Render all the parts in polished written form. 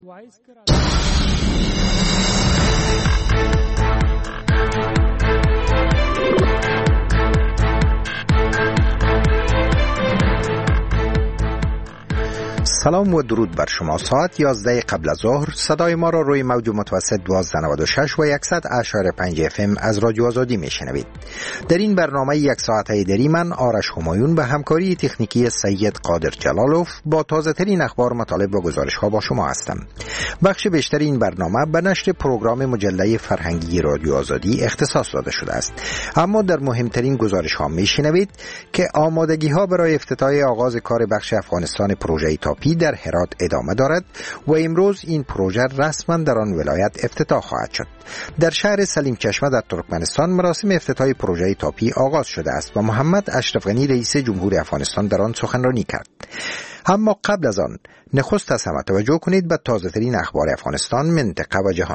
سلام و درود بر شما. ساعت 11 قبل از ظهر صدای ما را روی موج متوسط 1296 و 100.5 FM از رادیو آزادی میشنوید. در این برنامه یک ساعته ایدری من آرش همایون به همکاری تکنیکی سید قادر جلالوف با تازه ترین اخبار، مطالب و گزارش ها با شما هستم. بخش بیشتر این برنامه به نشر پروگرام مجله فرهنگی رادیو آزادی اختصاص داده شده است، اما در مهمترین گزارش ها میشنوید که آمادگی ها برای افتتاح آغاز کار بخش افغانستان پروژه تاپی در هرات ادامه دارد و امروز این پروژه رسما در آن ولایت افتتاح خواهد شد. در شهر سلیم چشمه در ترکمنستان مراسم افتتاح پروژه تاپی آغاز شده است و محمد اشرف غنی رئیس جمهور افغانستان در آن سخنرانی کرد. اما قبل از آن نخست از همه توجه کنید به تازه ترین اخبار افغانستان، منطقه و جهان.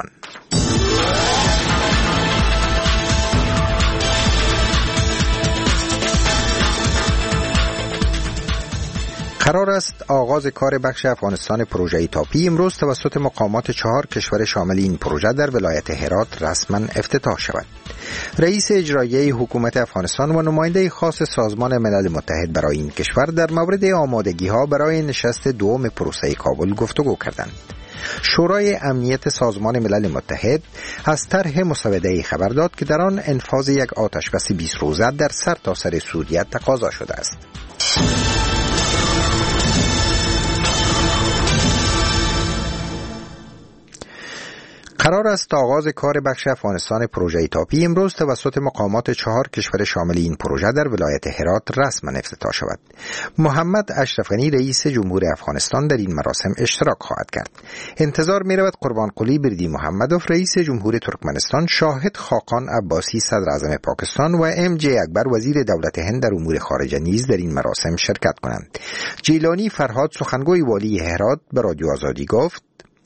قرار است آغاز کار بخش افغانستان پروژه تاپی امروز توسط مقامات 4 کشور شامل این پروژه در ولایت هرات رسما افتتاح شود. رئیس اجرایی حکومت افغانستان و نماینده خاص سازمان ملل متحد برای این کشور در مورد آمادگی ها برای نشست دوم پروسه کابل گفتگو کردند. شورای امنیت سازمان ملل متحد از طرح مسوده خبر داد که در آن انفاذ یک آتشبس 20 روزه در سرتاسر سوریه تقاضا شده است. قرار است آغاز کار بخش افغانستان پروژه تاپی امروز توسط مقامات 4 کشور شامل این پروژه در ولایت هرات رسما افتتاح شود. محمد اشرف غنی رئیس جمهور افغانستان در این مراسم اشتراک خواهد کرد. انتظار می رود قربان قلی بردی محمدوف رئیس جمهور ترکمنستان، شاهد خاقان عباسی صدر اعظم پاکستان و ام جی اکبر وزیر دولت هند در امور خارجه نیز در این مراسم شرکت کنند. جیلانی فرهاد سخنگوی والی هرات به رادیو آزادی گفت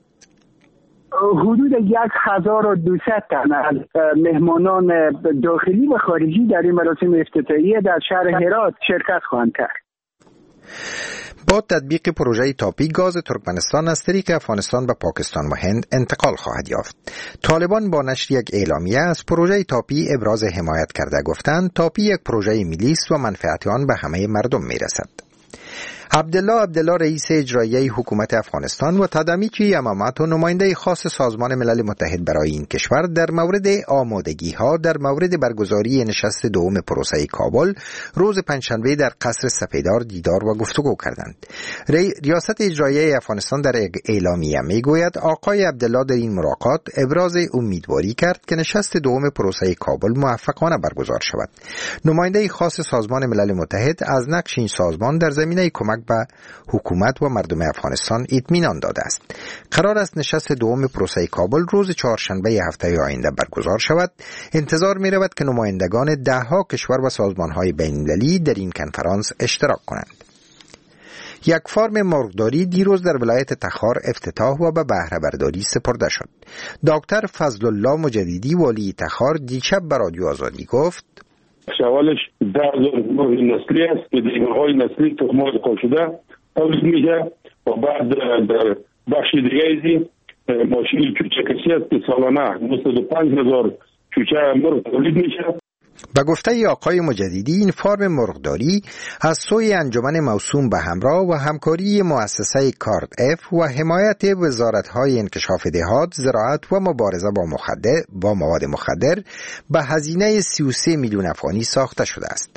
حدود 1200 تن از مهمانان داخلی و خارجی در این مراسم افتتاحیه در شهر هرات شرکت خواهند کرد. با تطبیق پروژه تاپی گاز ترکمنستان از طریق افغانستان به پاکستان و هند انتقال خواهد یافت. طالبان با نشر یک اعلامیه از پروژه تاپی ابراز حمایت کرده گفتند تاپی یک پروژه ملی است و منفعت آن به همه مردم میرسد. عبدالله رئیس اجرایی حکومت افغانستان و تدامیچی یمامت و نماینده خاص سازمان ملل متحد برای این کشور در مورد آمادگی ها در مورد برگزاری نشست دوم پروسه کابل روز پنجشنبه در قصر سپیدار دیدار و گفتگو کردند. ریاست اجرایی افغانستان در اعلامیه میگوید آقای عبدالله در این ملاقات ابراز امیدواری کرد که نشست دوم پروسه کابل موفقانه برگزار شود. نماینده خاص سازمان ملل متحد از نقش این سازمان در زمینه کمک به حکومت و مردم افغانستان اطمینان داده است. قرار است نشست دوم پروسه کابل روز چهارشنبه هفته آینده برگزار شود. انتظار می رود که نمایندگان 10 کشور و سازمان‌های بین‌المللی در این کنفرانس اشتراک کنند. یک فارم مرغداری دیروز در ولایت تخار افتتاح و به بهره برداری سپرده شد. دکتر فضل الله مجددی والی تخار دیشب به رادیو آزادی گفت شوالش 10,000 مرغ نسلی است که دیگرهای نسلی تخم‌های قاشده تولید میشه و بعد در بخش دیگه ازی ماشین چوچه کسی است که سالانه 25,000 چوچه مرغ تولید میشه. به گفته آقای مجددی این فارم مرغداری از سوی انجمن موسوم به همراه و همکاری مؤسسه کارد اف و حمایت وزارت‌های انکشاف دهات، زراعت و مبارزه با مواد مخدر به هزینه 33 میلیون افغانی ساخته شده است.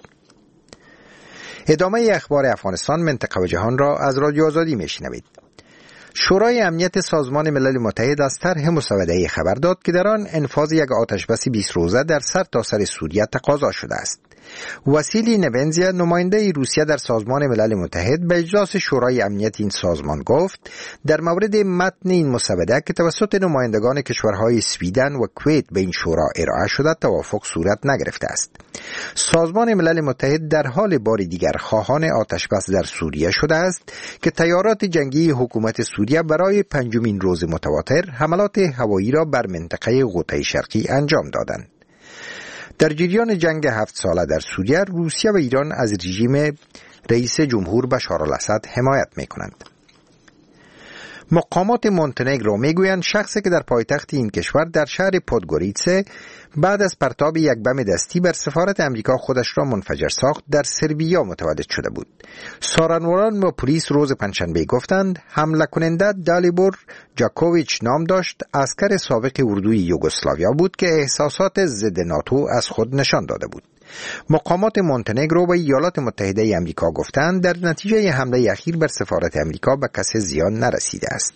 ادامه اخبار افغانستان، منطقه و جهان را از رادیو آزادی میشنوید. شورای امنیت سازمان ملل متحد از طرح مسوده خبر داد که در آن انفاذ یک آتشبس 20 روزه در سرتاسر سوریه تقاضا شده است. واسیلی نبنزیا نماینده روسیه در سازمان ملل متحد به اجلاس شورای امنیت این سازمان گفت در مورد متن این مسوده که توسط نمایندگان کشورهای سویدن و کویت به این شورا ارائه شده توافق صورت نگرفته است. سازمان ملل متحد در حال بار دیگر خواهان آتشبس در سوریه شده است که تیارات جنگی حکومت سوریه برای 5مین روز متواتر حملات هوایی را بر منطقه غوطه شرقی انجام دادند. در جریان جنگ 7 ساله در سوریه، روسیه و ایران از رژیم رئیس جمهور بشار الاسد حمایت می‌کنند. مقامات مونتنگرو میگویند شخصی که در پایتخت این کشور در شهر پودگوریتسه بعد از پرتاب یک بم دستی بر سفارت امریکا خودش را منفجر ساخت در سربیا متولد شده بود. سخنرانان و پلیس روز پنجشنبه گفتند حمله کننده دالیبور جاکوویچ نام داشت، عسکر سابق اردوی یوگسلاویا بود که احساسات ضد ناتو از خود نشان داده بود. مقامات مونتنگرو و ایالات متحده امریکا گفتند در نتیجه حمله اخیر بر سفارت امریکا به کسی زیان نرسیده است.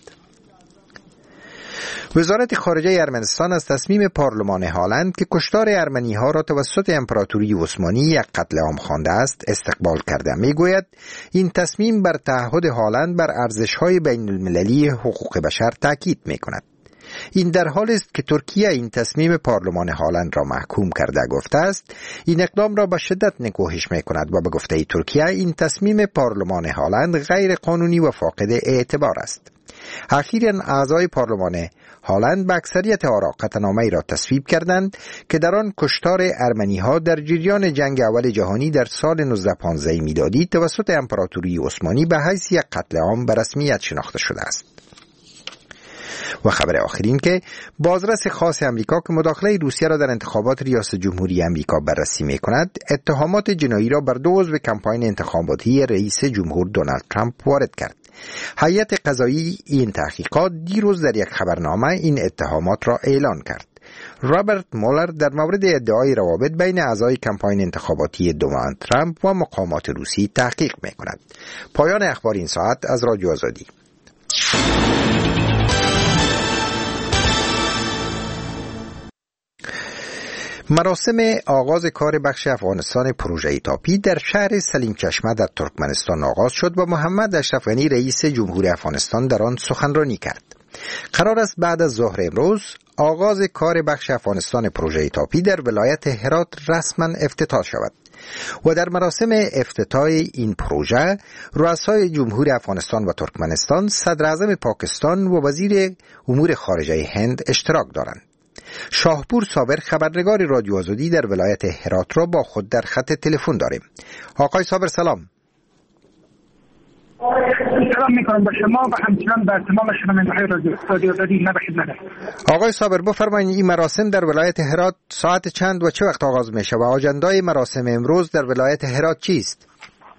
وزارت خارجه ارمنستان از تصمیم پارلمان هالند که کشتار ارمنی ها را توسط امپراتوری عثمانی یک قتل عام خوانده است استقبال کرده. میگوید این تصمیم بر تعهد هالند بر ارزش‌های بین المللی حقوق بشر تاکید می‌کند. این در حالی است که ترکیه این تصمیم پارلمان هالند را محکوم کرده گفته است این اقدام را به شدت نکوهش می‌کند و به گفته ترکیه این تصمیم پارلمان هالند غیر قانونی و فاقد اعتبار است. اخیراً اعضای پارلمان هالند به اکثریت آرا قطعنامه‌ای را تصویب کردند که در آن کشتار ارمنی‌ها در جریان جنگ اول جهانی در سال 1915 میلادی توسط امپراتوری عثمانی به حیث یک قتل عام به رسمیت شناخته شده است. و خبر آخرین که بازرس خاص امریکا که مداخله روسیه را در انتخابات ریاست جمهوری امریکا بررسی می‌کند اتهامات جنایی را بر دو عضو کمپاین انتخاباتی رئیس جمهور دونالد ترامپ وارد کرد. هیئت قضایی این تحقیقات دیروز در یک خبرنامه این اتهامات را اعلان کرد. رابرت مولر در مورد ادعای روابط بین اعضای کمپاین انتخاباتی دونالد ترامپ و مقامات روسی تحقیق می‌کند. پایان اخبار این ساعت از رادیو آزادی. مراسم آغاز کار بخش افغانستان پروژه تاپی در شهر سلیم چشمه در ترکمنستان آغاز شد و محمد اشرف غنی رئیس جمهور افغانستان در آن سخنرانی کرد. قرار است بعد از ظهر امروز آغاز کار بخش افغانستان پروژه تاپی در ولایت هرات رسما افتتاح شود و در مراسم افتتاح این پروژه رؤسای جمهور افغانستان و ترکمنستان، صدر اعظم پاکستان و وزیر امور خارجه هند اشتراک دارند. شاهپور صابر خبرنگار رادیو آزادی در ولایت هرات را با خود در خط تلفن داریم. آقای صابر سلام. سلام میکنم به شما و همچنان به تمام شنونده‌های رادیو آزادی. آقای صابر بفرمایید این مراسم در ولایت هرات ساعت چند و چه وقت آغاز میشه و آجندای مراسم امروز در ولایت هرات چیست؟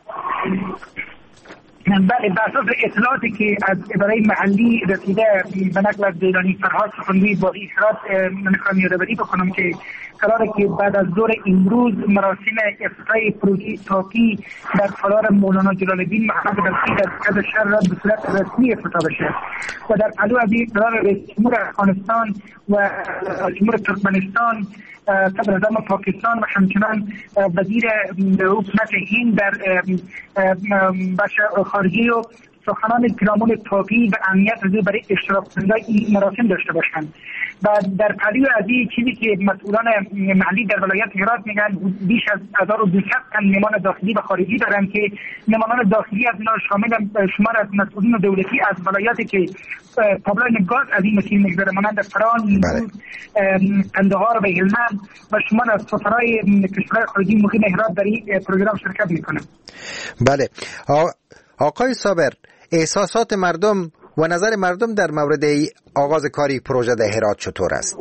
بله، بر اساس اطلاعاتی که از اداره محلی رسیده به نقل از دیلانی فرهاد سخنگوی باری هرات میخوام یادآوری بکنم که قراره که بعد از ظهر امروز مراسم افتتاح پروژه تاپی در سالار مولانا جلال الدین محمد رفیع در مرکز شهر را به صورت رسمی افتتاح بشه و در پلو از این قرار رئیس جمهور افغانستان و جمهور ترکمنستان، صدر اعظم پاکستان و همچنان وزیر حکومت هند در بخش خارجی و سخنان پیرامون تاپی و امنیت از برای اشتراک کنندگان این مراسم داشته باشند. و در پلو از این چیزی که مسئولان محلی در ولایت هرات میگن بیش از 1200 تن مهمان داخلی و خارجی دارن که مهمانان داخلی از اینا شمار از مسئولین دولتی از ولایاتی که پایپلاین گاز از این مسیر میگذره مانند فران، قندهار و هلمند و شمار از سفرای کشورهای خارجی مقیم هرات در این پروگرام شرکت میکنن. بله آقای صابر، احساسات مردم و نظر مردم در مورد آغاز کاری پروژه در هرات چطور است؟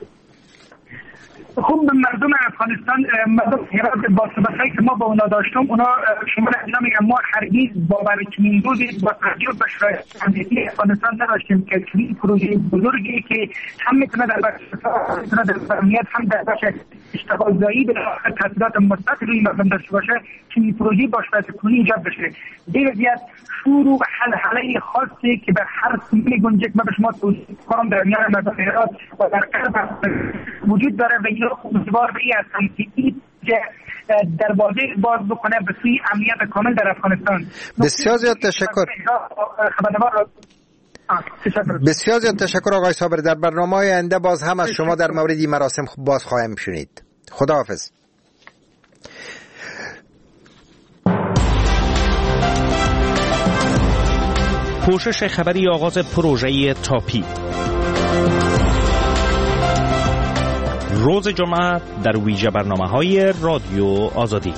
خب مردم افغانستان، مردم هرات با صحبت‌هایی که ما با اونا داشتم، اونا شما را میگم ما هرگز باور چنین روزی با توجه به شرایط امنیتی افغانستان نداشتیم که چنین پروژه بزرگی که هم میتونه در بخش امنیت هم در بخش اشتغالزایی به تاثیرات مثبت روی مردم داشته باشه، چنین پروژه با شرایط کنونی ایجاد بشه. به وضعیت شور و حلحله خاصی که به هر سمت گنجک ما به شما توصیف کنم در میان مردم هرات و در غرب وجود داره و این امیدوار به این هستم که این دروازه باز بکنه به سوی امنیت کامل در افغانستان. بسیار زیاد تشکر. بسیار زیاد تشکر آقای صابر. در برنامه آینده باز هم از شما در مورد این مراسم باز خواهیم شنید. خداحافظ. کوشش خبری آغاز پروژه تاپی روز جمعه در ویژه برنامه‌های رادیو آزادی.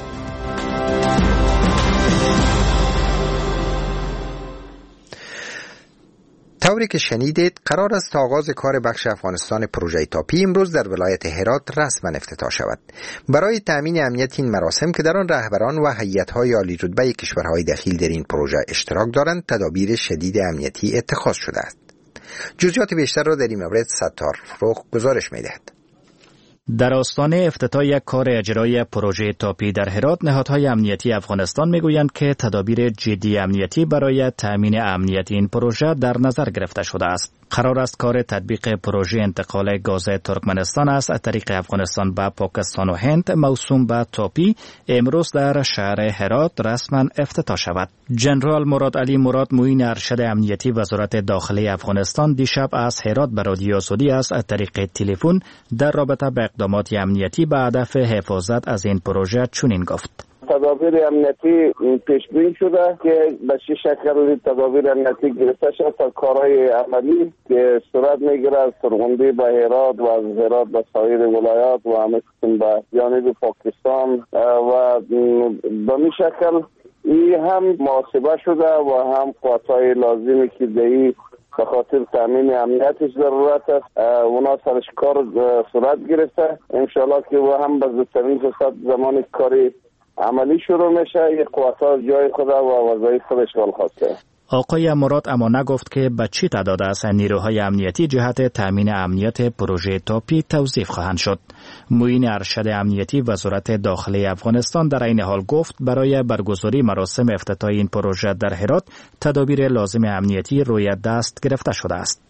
طوری که شنیدید قرار است آغاز کار بخش افغانستان پروژه تاپی امروز در ولایت هرات رسما افتتاح شود. برای تامین امنیت این مراسم که در آن رهبران و هیئت‌های عالی رتبه کشورهای دخیل در این پروژه اشتراک دارند، تدابیر شدید امنیتی اتخاذ شده است. جزئیات بیشتر را در این مورد ستار فروغ گزارش می‌دهد. در آستانه افتتاح یک کار اجرایی پروژه تاپی در هرات، نهادهای امنیتی افغانستان میگویند که تدابیر جدی امنیتی برای تامین امنیت این پروژه در نظر گرفته شده است. قرار است کار تطبیق پروژه انتقال گاز ترکمنستان از طریق افغانستان به پاکستان و هند موسوم به تاپی امروز در شهر هرات رسما افتتاح شود. جنرال مراد علی مراد، معین ارشد امنیتی وزارت داخلی افغانستان، دیشب از هرات به رادیو آزادی از طریق تلفن در رابطه با اقدامات امنیتی به هدف حفاظت از این پروژه چنین گفت: تدابیر امنیتی پیش بینی شده که به چه شکل تدابیر امنیتی گرفته شد تا کارهای عملی که صورت میگیره از سرغندی به هرات و از هرات به سایر ولایات و همه قسم به جانب پاکستان و به این شکل این هم محاسبه شده و هم قوتهای لازمی که دهی به خاطر تامین امنیتش ضرورت است اونا سرش کار صورت گرفته. انشاءالله که و هم به زودترین فرصت زمان کاری عملی شروع میشه. یک قوت‌ها جای خود و وظایف خودش اشغال خواسته. آقای مراد اما نگفت که به چی تعداد از نیروهای امنیتی جهت تامین امنیت پروژه تاپی توظیف خواهند شد. معین ارشد امنیتی وزارت داخلی افغانستان در این حال گفت برای برگزاری مراسم افتتاح این پروژه در هرات تدابیر لازم امنیتی روی دست گرفته شده است.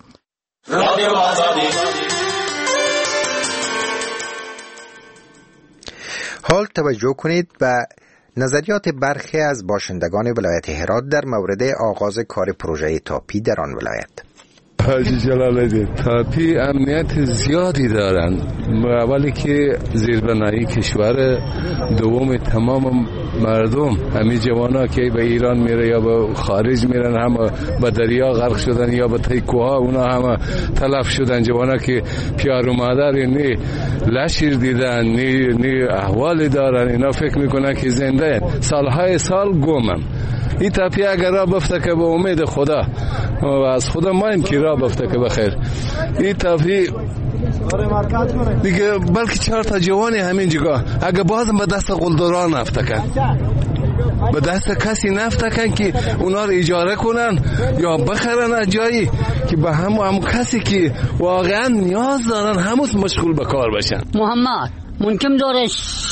حال توجه کنید به نظریات برخی از باشندگان ولایت هرات در مورد آغاز کار پروژه تاپی در آن ولایت. حاجی جلال الدین، تاپی امنیت زیادی دارند. اولی که زیربنایی کشور، دوم تمام مردم، همین جوانا که به ایران میره یا به خارج میرن هم به دریا غرق شدن یا به ته کوها اونا هم تلف شدن. جوانا که پیار و مادر نی لشیر دیدن نی احوالی دارن، اینا فکر میکنن که زنده سالهای سال گمن. این تاپی اگر را بفته که به امید خدا و از خدا مایم که را بفته که بخیر، این تاپی دیگه بلکه 4 تا جوانی همین جگاه اگر بازم به دست قلدران نفتکن، به دست کسی نفتکن که اونا رو اجاره کنن یا بخرن از جایی که به همون کسی که واقعا نیاز دارن همون مشغول به کار بشن. محمد ممکن داره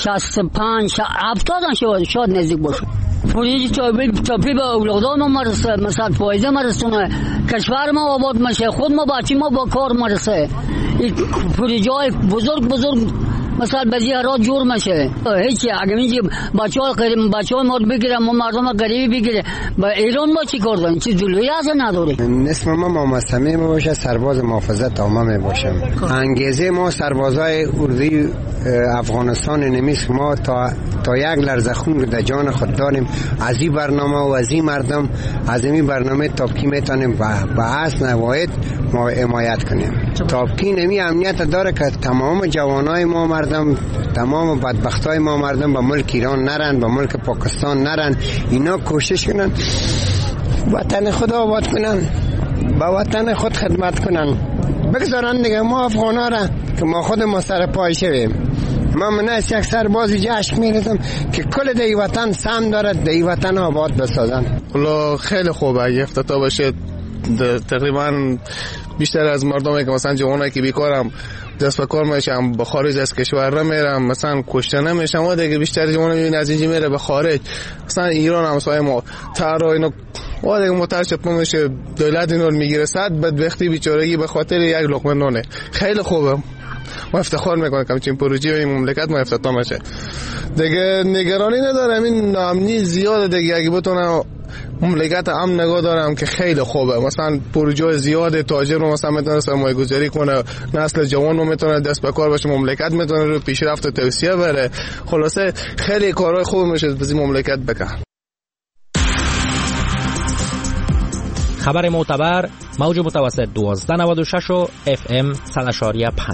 65 70 شاید نزدیک باشه. پروژه تاپی به اولادان ما مرسه، مثلا فایده مرسونه، کشور ما آباد میشه، خود ما بچه ما با کار مرسه. این پروژه های بزرگ مثلا بعضی هرات جور میشه. هیچی اگه میگه بچه‌ها ما بگیرن، ما مردم غریبی بگیره، با ایران ما چی کار داریم؟ چی جلویی از نداره. اسم ما مستمع باشه، سرباز محافظت عامه باشم. انگیزه ما سربازای اردوی افغانستان نمیست ما تا یک لرزه خون رو در جان خود داریم. از این برنامه و از این مردم از این برنامه تاپکی میتونیم به اصل نواید ما حمایت کنیم. تاپکی نمی امنیت داره که تمام جوانای ما مردم، تمام بدبختای ما مردم به ملک ایران نرن، به ملک پاکستان نرن. اینا کوشش کنن وطن خود آباد کنن، به وطن خود خدمت کنن، بگذارن دیگه ما افغانا را که ما خود ما سر پای شویم. من از یک سرباز جشن میرسم که کل دی وطن سم دارد، دی وطن آباد بسازن. خیلی خوبه اگه افتتاح بشه. تقریبا بیشتر از مردمی که مثلا جوانایی که بیکارم دست به کار میشم، به خارج از کشور را میرم، مثلا کشته نمیشم. و دیگه بیشتر جوان میبینی از اینجا میره به خارج، مثلا ایران هم سایه ما ترا اینو و دیگه مترشد نمیشه، دولت اینو میگیره. صد بدبختی بیچارگی به خاطر یک لقمه نونه. خیلی خوبه، ما افتخار میکنم که همچین پروژه این مملکت ما افتتاح میشه. دیگه نگرانی ندارم، این ناامنی زیاده دیگه. اگه بتونم مملکت امن نگاه دارم که خیلی خوبه. مثلا پروژه زیاده، تاجر رو مثلا میتونه سرمایه گذاری کنه، نسل جوان رو میتونه دست به کار باشه، مملکت میتونه رو پیشرفت و توسعه بره. خلاصه خیلی کارهای خوب میشه از این مملکت بکن. خبر معتبر، موج متوسط 1296 و FM 100.5.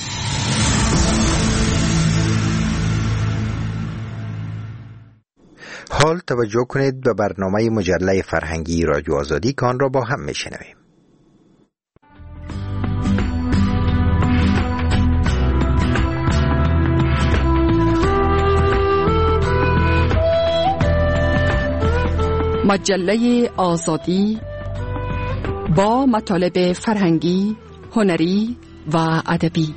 حال توجه کنید به برنامه مجله فرهنگی رادیو آزادی که آن را با هم میشنویم. مجله آزادی با مطالب فرهنگی، هنری و ادبی.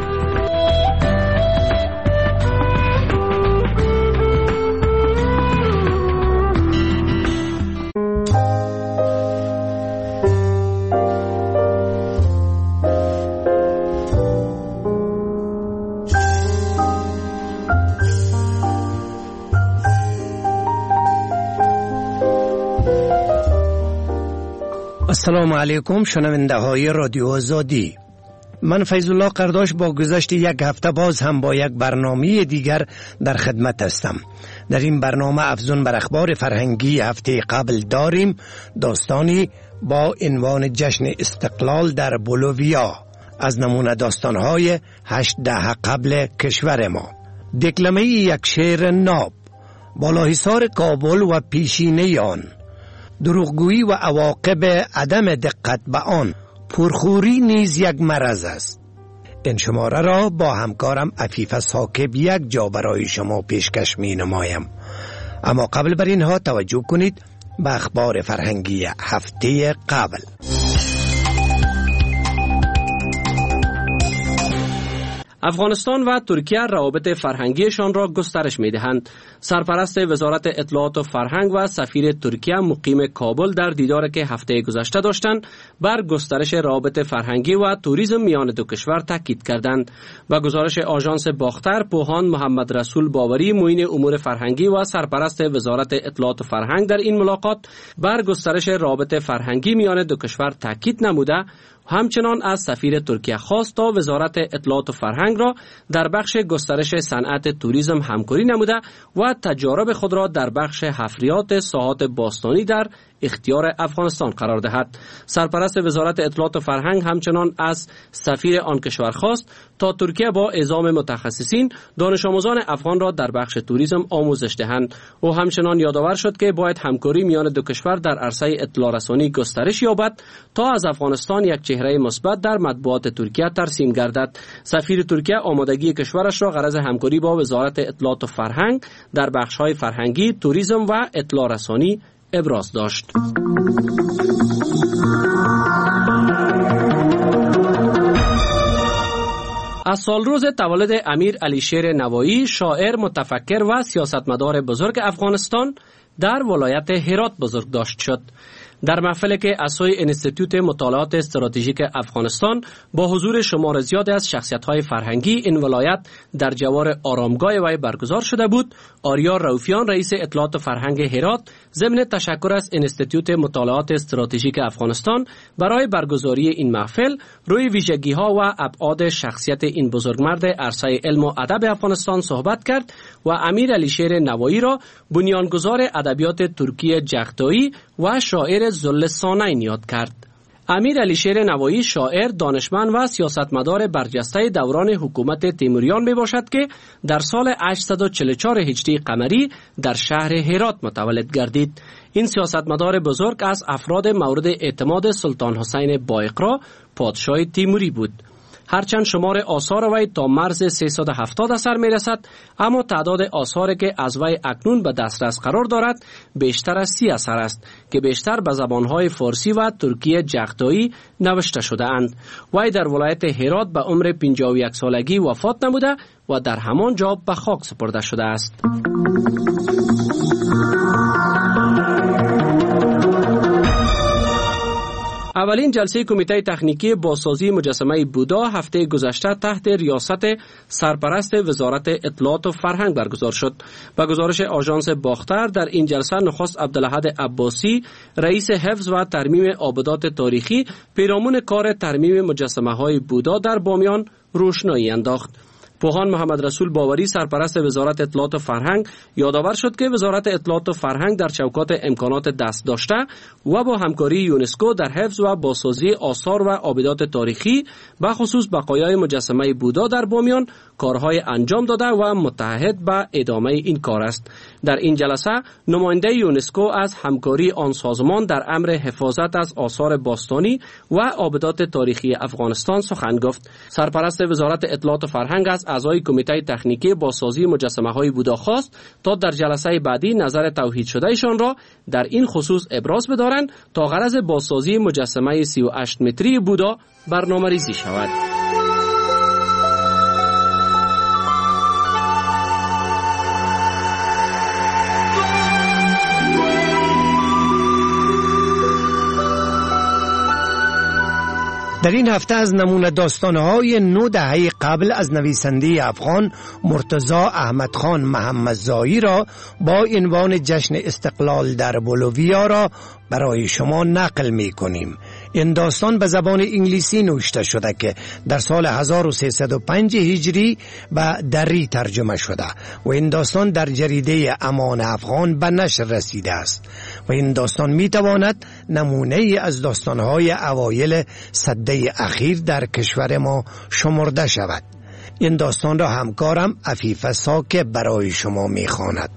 السلام علیکم شنونده های رادیو آزادی. من فیض الله قرداش با گذشت یک هفته باز هم با یک برنامه دیگر در خدمت هستم. در این برنامه افزون بر اخبار فرهنگی هفته قبل داریم داستانی با عنوان جشن استقلال در بولیویا از نمونه داستانهای 8 دهه قبل کشور ما. دکلمه یک شعر ناب، بالاحصار کابل و پیشینه آن، دروغگویی و عواقب عدم دقت به آن، پرخوری نیز یک مرض است. این شماره را با همکارم عفیف ساکب یک جا برای شما پیشکش می نمایم. اما قبل بر اینها توجه کنید به اخبار فرهنگی هفته قبل. افغانستان و ترکیه روابط فرهنگیشان را گسترش می‌دهند. سرپرست وزارت اطلاعات و فرهنگ و سفیر ترکیه مقیم کابل در دیداری که هفته گذشته داشتند بر گسترش روابط فرهنگی و توریسم میان دو کشور تاکید کردند. و گزارش آژانس باختر، پوهان محمد رسول باوری معین امور فرهنگی و سرپرست وزارت اطلاعات و فرهنگ در این ملاقات بر گسترش روابط فرهنگی میان دو کشور تاکید نموده، همچنان از سفیر ترکیه خواست تا وزارت اطلاعات و فرهنگ را در بخش گسترش صنعت توریسم همکاری نموده و تجارب خود را در بخش حفریات ساحات باستانی در اختیار افغانستان قرار دهد. سرپرست وزارت اطلاعات و فرهنگ همچنان از سفیر آن کشور خواست تا ترکیه با اعزام متخصصین دانش آموزان افغان را در بخش توریسم آموزش دهند. او همچنان یادآور شد که باید همکاری میان دو کشور در عرصه اطلاع رسانی گسترش یابد تا از افغانستان یک چهره مثبت در مطبوعات ترکیه ترسیم گردد. سفیر ترکیه آمادگی کشورش را غرض همکاری با وزارت اطلاعات و فرهنگ در بخش‌های فرهنگی، توریسم و اطلاع رسانی ابراز داشت. از سالروز تولد امیر علیشیر نوایی، شاعر، متفکر و سیاستمدار بزرگ افغانستان، در ولایت هرات بزرگداشت شد. در محفلی که اسوی انستیتوت مطالعات استراتژیک افغانستان با حضور شمار زیاد از شخصیت‌های فرهنگی این ولایت در جوار آرامگاه وی برگزار شده بود، آریا روفیان رئیس اطلاعات و فرهنگ هرات ضمن تشکر از انستیتوت مطالعات استراتژیک افغانستان برای برگزاری این محفل روی ویژگی‌ها و ابعاد شخصیت این بزرگمرد عرصه علم و ادب افغانستان صحبت کرد و امیر علیشیر نوایی را بنیانگذار ادبیات ترکی جغدایی و شاعر ذل صانعین یاد کرد. امیر علیشیر نوایی شاعر، دانشمند و سیاستمدار برجسته دوران حکومت تیموریان می باشد که در سال 844 هجری قمری در شهر هرات متولد گردید. این سیاستمدار بزرگ از افراد مورد اعتماد سلطان حسین بایقرا پادشاه تیموری بود. هرچند شمار آثار وی تا مرز 370 اثر می رسد، اما تعداد آثاری که از وی اکنون به دسترس قرار دارد بیشتر از 30 اثر است که بیشتر به زبانهای فارسی و ترکی جغدایی نوشته شده اند. وی در ولایت هرات به عمر 51 سالگی وفات نموده و در همان جا به خاک سپرده شده است. اولین جلسه کمیته تکنیکی بازسازی مجسمه بودا هفته گذشته تحت ریاست سرپرست وزارت اطلاعات و فرهنگ برگزار شد. با گزارش آژانس باختر، در این جلسه نخست عبدالاحد عباسی رئیس حفظ و ترمیم آبادات تاریخی پیرامون کار ترمیم مجسمه های بودا در بامیان روشنایی انداخت. پوهان محمد رسول باوری سرپرست وزارت اطلاعات و فرهنگ یادآور شد که وزارت اطلاعات و فرهنگ در چوکات امکانات دست داشته و با همکاری یونسکو در حفظ و بازسازی آثار و آبادات تاریخی به خصوص بقایای مجسمه بودا در بامیان کارهای انجام داده و متعهد به ادامه این کار است. در این جلسه نماینده یونسکو از همکاری آن سازمان در امر حفاظت از آثار باستانی و آبادات تاریخی افغانستان سخن گفت. سرپرست وزارت اطلاعات و فرهنگ از اعضای کمیته تکنیکی بازسازی مجسمه های بودا خواست تا در جلسه بعدی نظر توحید شده ایشان را در این خصوص ابراز بدارند تا غرض بازسازی مجسمه 38 متری بودا برنامه‌ریزی شود. در این هفته از نمونه داستانهای 9 دهه قبل از نویسنده افغان مرتضی احمدخان محمدزایی را با عنوان جشن استقلال در بولیویا را برای شما نقل می کنیم. این داستان به زبان انگلیسی نوشته شده که در سال 1305 هجری به دری ترجمه شده و این داستان در جریده امان افغان به نشر رسیده است و این داستان می تواند نمونه از داستانهای اوایل سده اخیر در کشور ما شمرده شود. این داستان را همکارم عفیفه ساکه برای شما می خواند.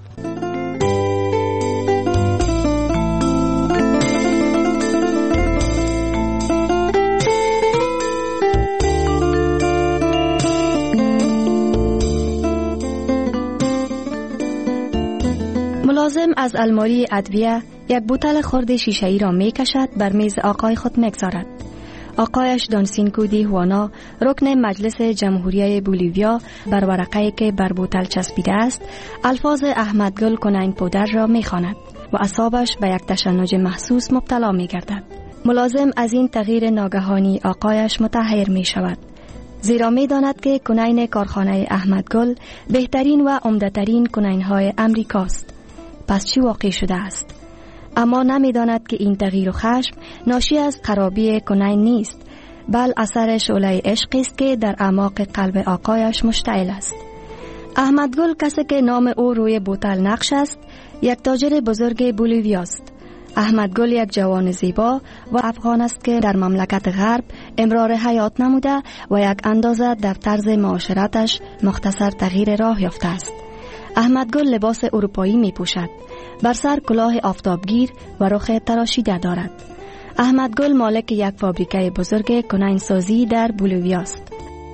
ملازم از الماری ادویه یک بوتل خرد شیشه‌ای را می کشد بر میز آقای خود میگذارد. آقایش دانسینکو دی هوانا رکن مجلس جمهوری بولیویا بر ورقه‌ای که بر بوتل چسبیده است الفاظ احمدگل کناین پودر را می خواند و اعصابش به یک تشنج محسوس مبتلا می گردد. ملازم از این تغییر ناگهانی آقایش متحیر می شود، زیرا می داند که کناین کارخانه احمدگل بهترین و عمده‌ترین کناین‌های امریکاست. پس چی واقع شده است؟ اما نمی داند که این تغییر و خشم ناشی از خرابی کناین نیست، بل اثر شعله عشقی است که در اعماق قلب آقایش مشتعل است. احمدگل کسی که نام او روی بوتل نقش است، یک تاجر بزرگ بولیویاست. احمدگل یک جوان زیبا و افغان است که در مملکت غرب امرار حیات نموده و یک اندازه در طرز معاشرتش مختصر تغییر راه یافته است. احمدگل لباس اروپایی می پوشد، بر سر کلاه آفتابگیر و رخ تراشیده دارد. احمدگل مالک یک فابریکه بزرگ کناین سازی در بولیویا است.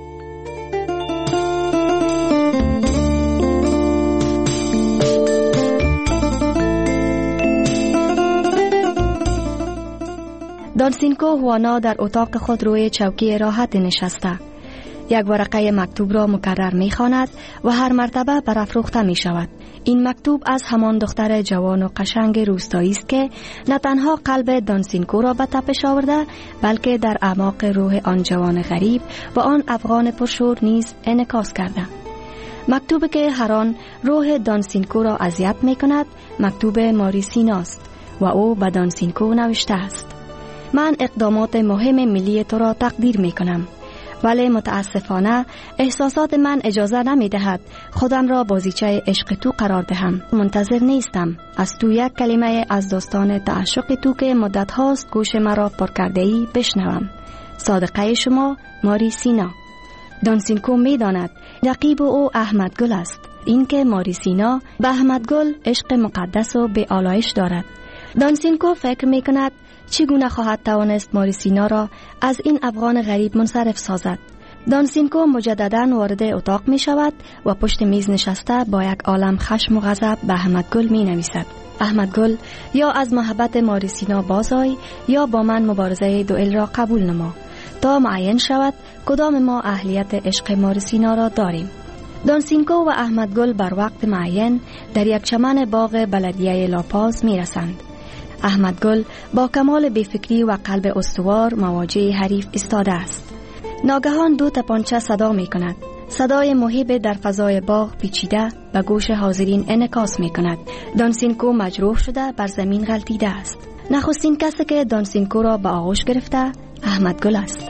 دانسینکو هوانا در اتاق خود روی چوکی راحت نشسته. یک ورقه مکتوب را مکرر می خواند و هر مرتبه برافروخته می شود. این مکتوب از همان دختر جوان و قشنگ روستایی است که نه تنها قلب دانسینکو را به تپش آورده، بلکه در اعماق روح آن جوان غریب و آن افغان پرشور نیز انعکاس کرده. مکتوبی که هر آن روح دانسینکو را اذیت می کند مکتوب ماری سیناست و او به دانسینکو نوشته است: من اقدامات مهم ملی تو را تقدیر می کنم، ولی متاسفانه احساسات من اجازه نمی دهد خودم را بازیچه عشق تو قرار دهم. منتظر نیستم از تو یک کلمه از داستان تعشق تو که مدت هاست گوش مرا پر کرده ای بشنوم. صادقه شما، ماری سینا. دانسینکو می داند رقیب او احمدگل است. این که ماری سینا به احمدگل عشق مقدس و به آلایش دارد. دانسینکو فکر می کند چگونه خواهد توانست ماری سینا را از این افغان غریب منصرف سازد. دانسینکو مجددا وارد اتاق می شود و پشت میز نشسته با یک عالم خشم و غضب به احمدگل می نویسد: احمدگل، یا از محبت ماری سینا بازآی یا با من مبارزه دوئل را قبول نما تا معین شود کدام ما اهلیت عشق ماری سینا را داریم. دانسینکو و احمدگل بر وقت معین در یک چمن باغ بلدیه لاپاز می رسند. احمدگل با کمال بیفکری و قلب استوار مواجه حریف ایستاده است. ناگهان دو تپانچه صدا می کند. صدای مهیب در فضای باغ پیچیده به گوش حاضرین انعکاس می کند. دانسینکو مجروح شده بر زمین غلطیده است. نخستین کسی که دانسینکو را به آغوش گرفته احمدگل است.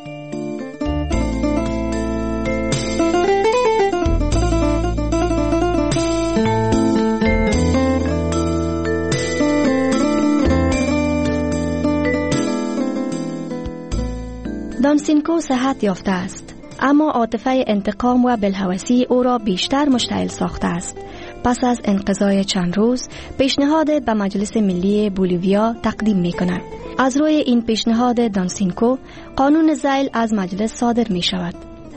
دانسینکو صحت یافته است، اما عاطفه انتقام و بلهوسی او را بیشتر مشتعل ساخته است. پس از انقضای چند روز پیشنهاد به مجلس ملی بولیویا تقدیم می کند. از روی این پیشنهاد دانسینکو قانون ذیل از مجلس صادر می شود.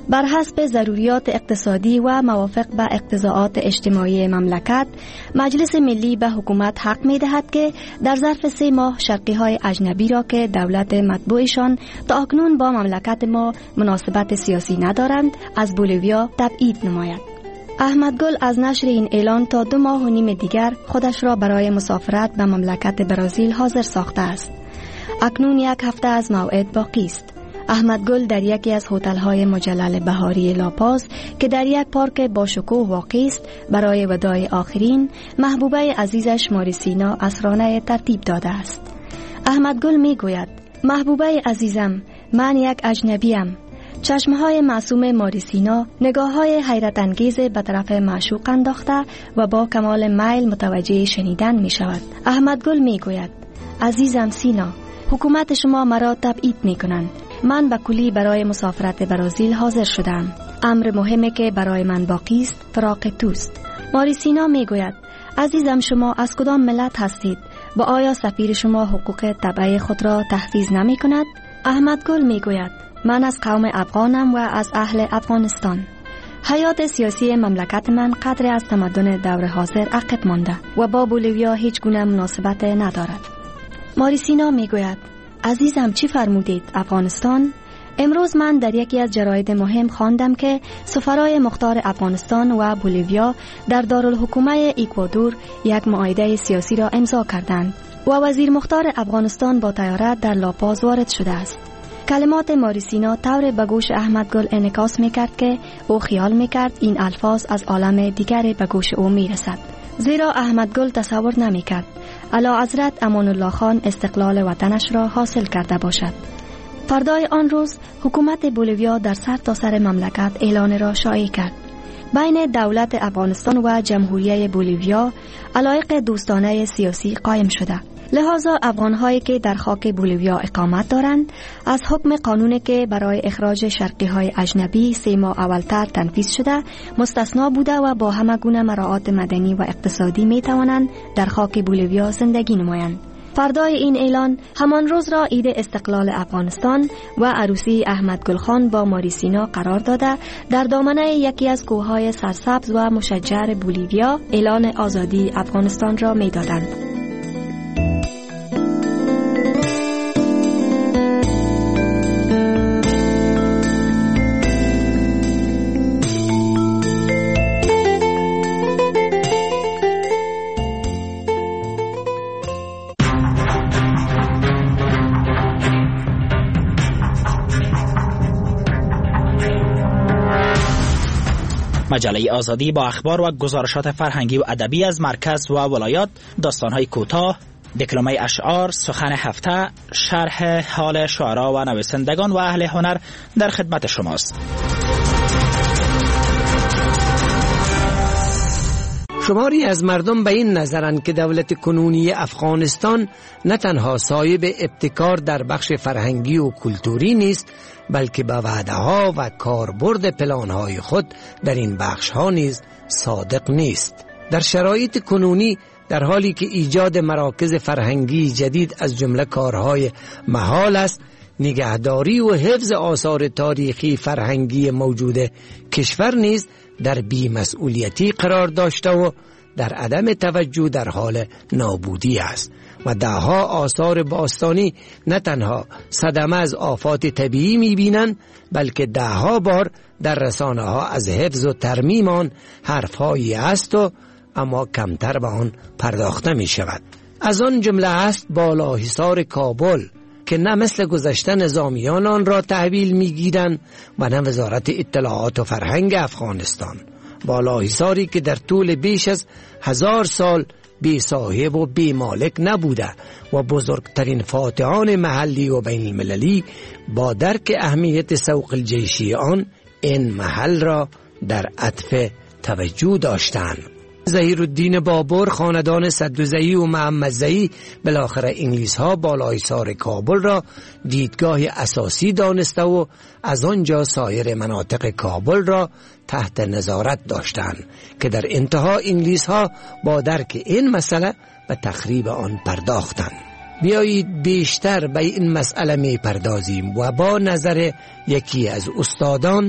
بر حسب ضروریات اقتصادی و موافق به اقتضاعات اجتماعی مملکت، مجلس ملی به حکومت حق می دهد که در ظرف 3 ماه شرقی های اجنبی را که دولت مطبوعشان تا اکنون با مملکت ما مناسبت سیاسی ندارند از بولیویا تبعید نماید. احمد گل از نشر این اعلان تا 2 ماه و نیم دیگر خودش را برای مسافرت به مملکت برزیل حاضر ساخته است. اکنون 1 هفته از موعد باقی است. احمد گل در یکی از هتل‌های مجلل بهاری لاپاز که در یک پارک با شکوه واقع است برای وداع آخرین محبوبه عزیزش ماریسینا اسرانه ترتیب داده است. احمد گل می گوید: محبوبه عزیزم، من یک اجنبیم. چشمهای معصوم ماریسینا نگاه‌های حیرت انگیز به طرف معشوق انداخته و با کمال میل متوجه شنیدن می شود. احمد گل می گوید: عزیزم سینا، حکومت شما مرا تبعید می کنند. من به کلی برای مسافرت برزیل حاضر شدم. امر مهمی که برای من باقی است فراق توست. ماریسینا می گوید: عزیزم، شما از کدام ملت هستید و آیا سفیر شما حقوق تبعه خود را تحفیظ نمی کند؟ احمد گل می گوید: من از قوم افغانم و از اهل افغانستان. حیات سیاسی مملکت من قدر از تمدن دور حاضر عقب مانده و با بولیویا هیچ گونه مناسبت ندارد. ماریسینا می گوید: عزیزم، چی فرمودید؟ افغانستان؟ امروز من در یکی از جراید مهم خواندم که سفرای مختار افغانستان و بولیویا در دارالحکومه اکوادور یک معاهده سیاسی را امضا کردند و وزیر مختار افغانستان با طیاره در لاپاز وارد شده است. کلمات ماریسینا طور به گوش احمد گل انعکاس می‌کرد که او خیال می‌کرد این الفاظ از عالم دیگری به گوش او می‌رسد. زیرا احمد گل تصور نمی‌کرد اعلیحضرت امان الله خان استقلال وطنش را حاصل کرده باشد. فردای آن روز حکومت بولیویا در سرتاسر مملکت اعلان را شایع کرد. بین دولت افغانستان و جمهوری بولیویا علایق دوستانه سیاسی قائم شده. لذا افغان‌هایی که در خاک بولیویا اقامت دارند از حکم قانونی که برای اخراج شرقی‌های اجنبی 3 ماه اولتر تنفیذ شده مستثنا بوده و با همه گونه مراعات مدنی و اقتصادی می‌توانند در خاک بولیویا زندگی نمایند. فردای این اعلان همان روز را عید استقلال افغانستان و عروسی احمد گل خان با ماریسینا قرار داده در دامنه یکی از کوههای سرسبز و مشجر بولیویا اعلان آزادی افغانستان را می‌دادند. مجله آزادی با اخبار و گزارشات فرهنگی و ادبی از مرکز و ولایات، داستان‌های کوتاه، دکلمه اشعار، سخن هفته، شرح حال شعرا و نویسندگان و اهل هنر در خدمت شماست. شماری از مردم به این نظرند که دولت کنونی افغانستان نه تنها صاحب ابتکار در بخش فرهنگی و کلتوری نیست، بلکه به وعده‌ها و کاربرد پلان‌های خود در این بخش‌ها نیز صادق نیست. در شرایط کنونی، در حالی که ایجاد مراکز فرهنگی جدید از جمله کارهای محال است، نگهداری و حفظ آثار تاریخی فرهنگی موجود کشور نیز در بی‌مسئولیتی قرار داشته و در عدم توجه در حال نابودی است و دهها آثار باستانی نه تنها صدمه از آفات طبیعی می‌بینند، بلکه دهها بار در رسانه ها از حفظ و ترمیم آن حرف‌هایی است و اما کمتر به آن پرداخته می شود. از آن جمله است بالاحصار کابل که نه مثل گذشته نظامیان آن را تحویل می گیرند و نه وزارت اطلاعات و فرهنگ افغانستان. بالاحصاری که در طول بیش از 1000 سال بی صاحب و بی مالک نبوده و بزرگترین فاتحان محلی و بین المللی با درک اهمیت سوق الجیشی آن این محل را در عطف توجه داشتند. ظهیرالدین بابر، خاندان صدوزئی و محمدزئی، بالاخره انگلیس ها بالاحصار کابل را دیدگاه اساسی دانسته و از آنجا سایر مناطق کابل را تحت نظارت داشتند که در انتها انگلیس ها با درک این مسئله به تخریب آن پرداختند. بیایید بیشتر به این مسئله می پردازیم و با نظر یکی از استادان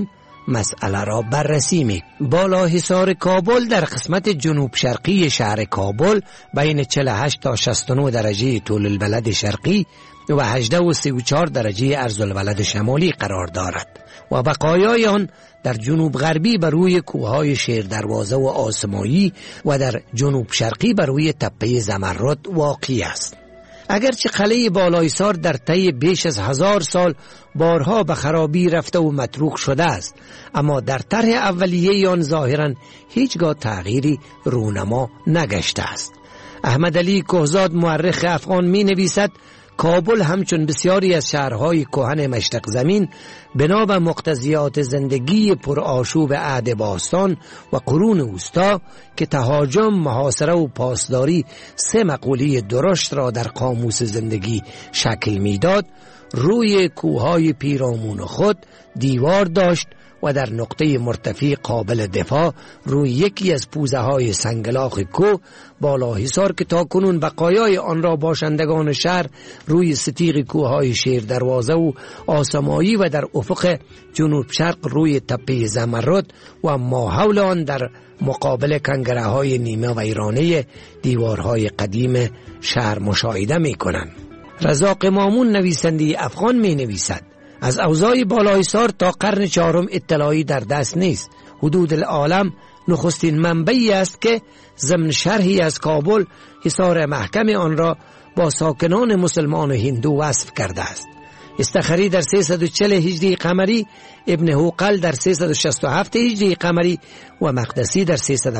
مسئله را بررسی می. بالا حصار کابل در قسمت جنوب شرقی شهر کابل بین 48 تا 69 درجه طول البلد شرقی و 18 و 34 درجه عرض البلد شمالی قرار دارد و بقایای آن در جنوب غربی بر روی کوههای شیر دروازه و آسمایی و در جنوب شرقی بر روی تپه زمرد واقع است. اگرچه قلعه بالایسار در طی بیش از 1000 سال بارها به خرابی رفته و متروک شده است، اما در طرح اولیه آن ظاهراً هیچگاه تغییری رونما نگشته است. احمد علی کهزاد مورخ افغان می نویسد کابل همچون بسیاری از شهرهای کهن مشرق زمین بنا به مقتضیات زندگی پرآشوب عهد باستان و قرون وسطی که تهاجم، محاصره و پاسداری 3 مقوله درشت را در قاموس زندگی شکل میداد، روی کوههای پیرامون خود دیوار داشت و در نقطه مرتفع قابل دفاع روی یکی از پوزه های سنگلاخ کوه بالاحصار که تاکنون بقایای آن را باشندگان شهر روی ستیغ کوههای شیر دروازه و آسمایی و در افق جنوب شرق روی تپه زمرد و ماحول آن در مقابل کنگره های نیمه ویرانه دیوارهای قدیم شهر مشاهده می کنند. رزاق مامون نویسنده افغان می نویسد از اوضاع بالاحصار تا قرن 4 اطلاعی در دست نیست. حدود العالم نخستین منبعی است که ضمن شرحی از کابل حصار محکم آن را با ساکنان مسلمان و هندو وصف کرده است. استخری در 340 هجری قمری، ابن هوقل در 367 هجری قمری و مقدسی در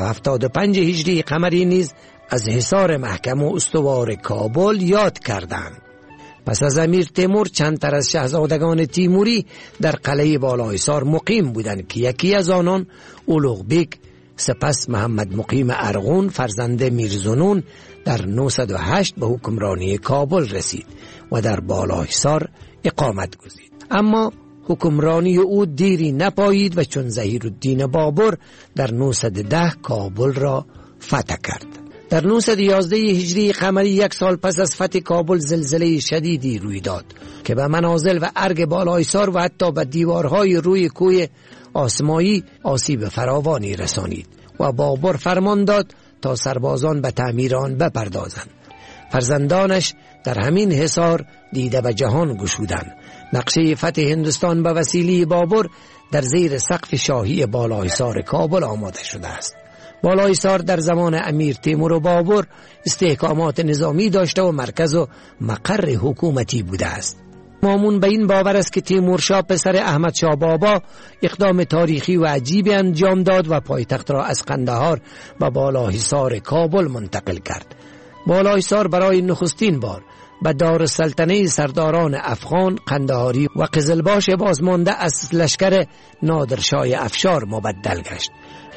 375 هجری قمری نیز از حصار محکم و استوار کابل یاد کردند. پس از امیر تیمور چند تر از شاهزادگان تیموری در قلعه بالاحصار مقیم بودند که یکی از آنان اولوغ بیگ، سپس محمد مقیم ارغون فرزند میرزنون در 908 به حکمرانی کابل رسید و در بالاحصار اقامت گزید. اما حکمرانی او دیری نپایید و چون ظهیرالدین بابر در 910 کابل را فتح کرد. در 911 هجری قمری 1 سال پس از فتح کابل زلزله شدیدی روی داد که به منازل و ارگ بالاحصار و حتی به دیوارهای روی کوه آسمایی آسیب فراوانی رسانید و بابر فرمان داد تا سربازان به تعمیر آن بپردازند. فرزندانش در همین حصار دیده به جهان گشودند. نقشه فتح هندوستان به وسیله بابر در زیر سقف شاهی بالاحصار کابل آماده شده است. بالاحصار در زمان امیر تیمور و بابر استحکامات نظامی داشته و مرکز و مقر حکومتی بوده است. مامون به این باور است که تیمورشاه پسر احمد شاه بابا اقدام تاریخی و عجیبی انجام داد و پایتخت را از قندهار به بالاحصار کابل منتقل کرد. بالاحصار برای نخستین بار به دارالسلطنه سرداران افغان، قندهاری و قزلباش بازمانده از لشکر نادرشاه افشار مبدل گشت.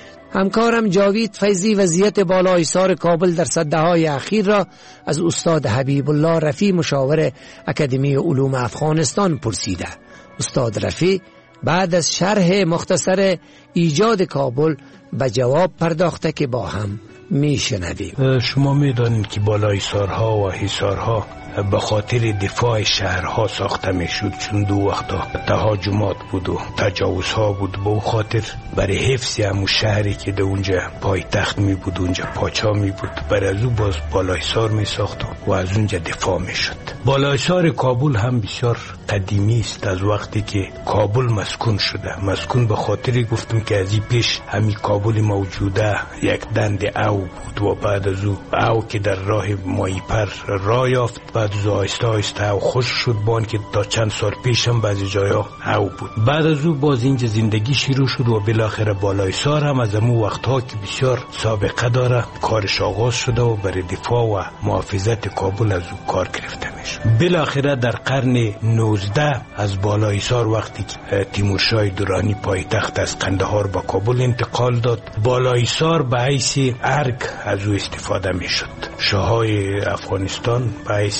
همکارم جاوید فیضی وضعیت بالاحصار کابل در سده‌های اخیر را از استاد حبیب الله رفی مشاور اکادمی علوم افغانستان پرسیده. استاد رفی بعد از شرح مختصر ایجاد کابل به جواب پرداخته که با هم میشنویم. شما میدانید که بالاحصارها و حصارها به خاطر دفاع شهرها ساخته میشد، چون دو وقتا تهاجمات بود و تجاوزها بود. به او خاطر برای حفظ همون شهری که در اونجا پایتخت می بود، اونجا پاچا می بود، برای از او باز بالاحصار می ساخت و از اونجا دفاع می شد. بالاحصار کابل هم بسیار قدیمی است، از وقتی که کابل مسکون شده. مسکون به خاطر گفتم که از این پیش همین کابل موجوده یک دند او بود و بعد از او که در راه مایپر راه یافت، بعد از آهسته آهسته او خوش شد، بان که تا چند سال پیش هم بعضی جایا او بود. بعد از او باز اینجا زندگی شروع شد و بالاخره بالاحصار هم از امو وقتها که بسیار سابقه داره کارش آغاز شده و برای دفاع و محافظت کابل از او کار گرفته میشه. بالاخره در قرن 19 از بالاحصار وقتی که تیمورشاه درانی پایتخت از قندهار به کابل انتقال داد، بالاحصار به حیث ارگ از او استفاده میشد. شاههای افغانستان به حیث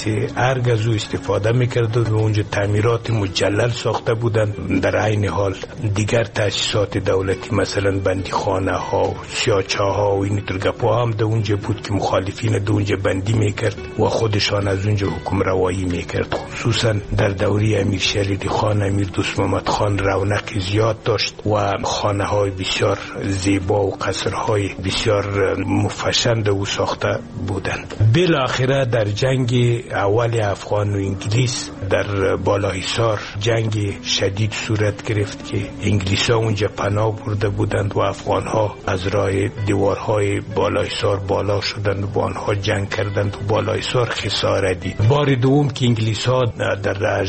که ارگ از او استفاده میکردند و اونجا تعمیرات مجلل ساخته بودند. در عین حال دیگر تاسیسات دولتی مثلا بندی خانه ها و سیاچاه ها و این گپا هم در اونجا بود که مخالفین در اونجا بندی میکرد و خودشان از اونجا حکم روایی میکرد. خصوصا در دوره امیر شریف خان، امیر دوست محمد خان رونق زیاد داشت و خانه های بسیار زیبا و قصرهای بسیار مفشند او ساخته بودند. بالاخره در جنگ اول افغان و انگلیس در بالاحصار جنگ شدید صورت گرفت که انگلیس ها اونجا پناه برده بودند و افغان ها از راه دیوارهای بالاحصار بالا شدند و با آنها جنگ کردند و بالاحصار خسارت دید. بار دوم که انگلیس ها در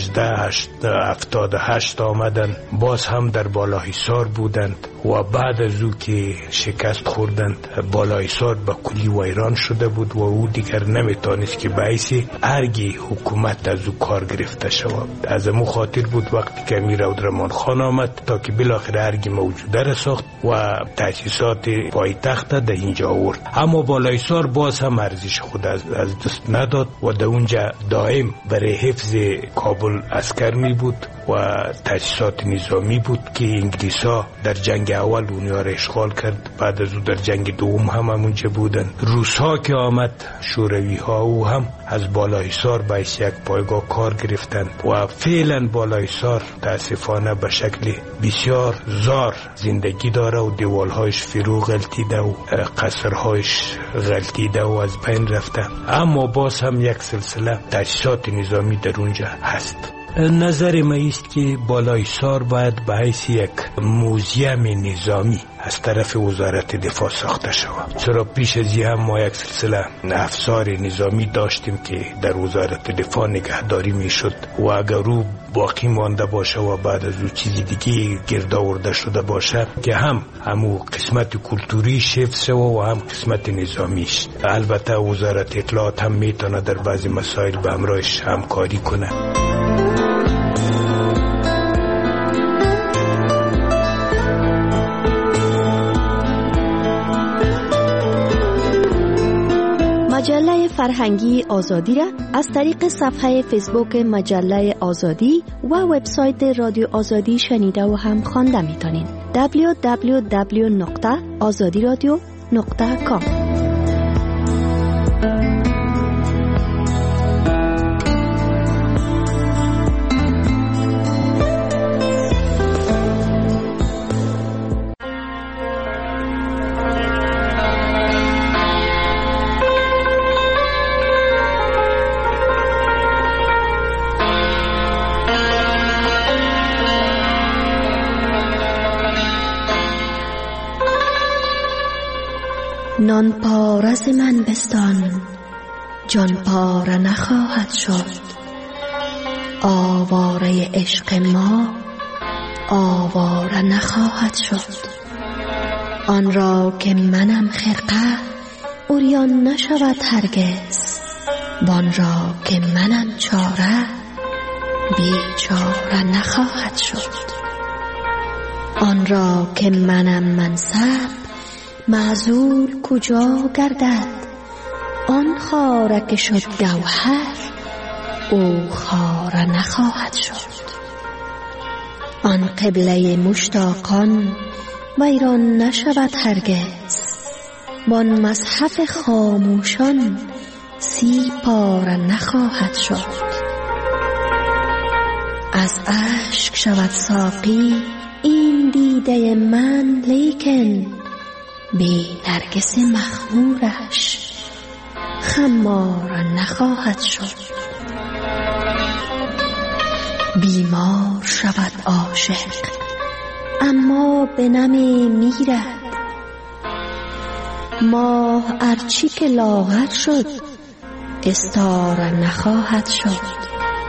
1878 آمدند باز هم در بالاحصار بودند و بعد از او که شکست خوردند بالاحصار به کلی ویران شده بود و او دیگر نمیتونست که باعث ارگ حکومت از او کار گرفته شود. از امو خاطر بود وقتی که امیر عبدالرحمن خان آمد تا که بالاخره ارگ موجوده را ساخت و تاسیسات پایتخت در اینجا آورد. اما بالاحصار باز هم ارزش خود از دست نداد و در اونجا دائم برای حفظ کابل عسکر می بود و تاسیسات نظامی بود که انگلیس ها در جنگ اول اونها را اشغال کرد. بعد از او در جنگ دوم هم اونجا بودن. روس ها که آمد شوروی ها او هم از بالاحصار باعث یک پایگاه کار گرفتند و فعلا بالاحصار تاسفانه به شکل بسیار زار زندگی داره و دیوالهایش فرو غلطیده و قصرهایش غلطیده و از بین رفته. اما باز هم یک سلسله تاسیسات نظامی در اونجا هست. نظر ما است که بالاحصار باید به حیث یک موزیم نظامی از طرف وزارت دفاع ساخته شود. چرا پیش از این هم ما یک سلسله افسار نظامی داشتیم که در وزارت دفاع نگهداری می شد و اگر او باقی مانده باشه و بعد از او چیزی دیگه گرد آورده شده باشه که همو قسمت کلتوریش حفظ شود و هم قسمت نظامیش. البته وزارت اطلاعات هم میتونه در بعضی مسائل به همراهش همکاری کنه. مجله فرهنگی آزادی را از طریق صفحه فیسبوک مجله آزادی و وبسایت رادیو آزادی شنیده و هم خوانده میتونین. www.azadiradio.com نان پارز من بستان جان پاره نخواهد شد. آواره عشق ما آواره نخواهد شد. آن را که منم خرقه عریان نشود هرگز. وان را که منم چاره بیچاره نخواهد شد. آن را که منم منصب معزول کجا گردد. آن خاره که شد گوهر او خاره نخواهد شد. آن قبله مشتاقان ویران نشود هرگز. وان مصحف خاموشان سی پاره نخواهد شد. از اشک شود ساقی این دیده من، لیکن بی نرگس مخمورش خمار نخواهد شد. بیمار شود عاشق اما به نمی میرد. ماه ارچی که لاغر شد استاره نخواهد شد.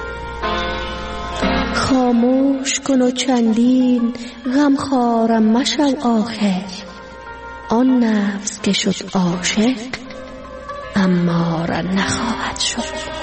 خاموش کن و چندین غمخوارم مشو آخر. آن نفس که شد عاشق اماره نخواهد شد.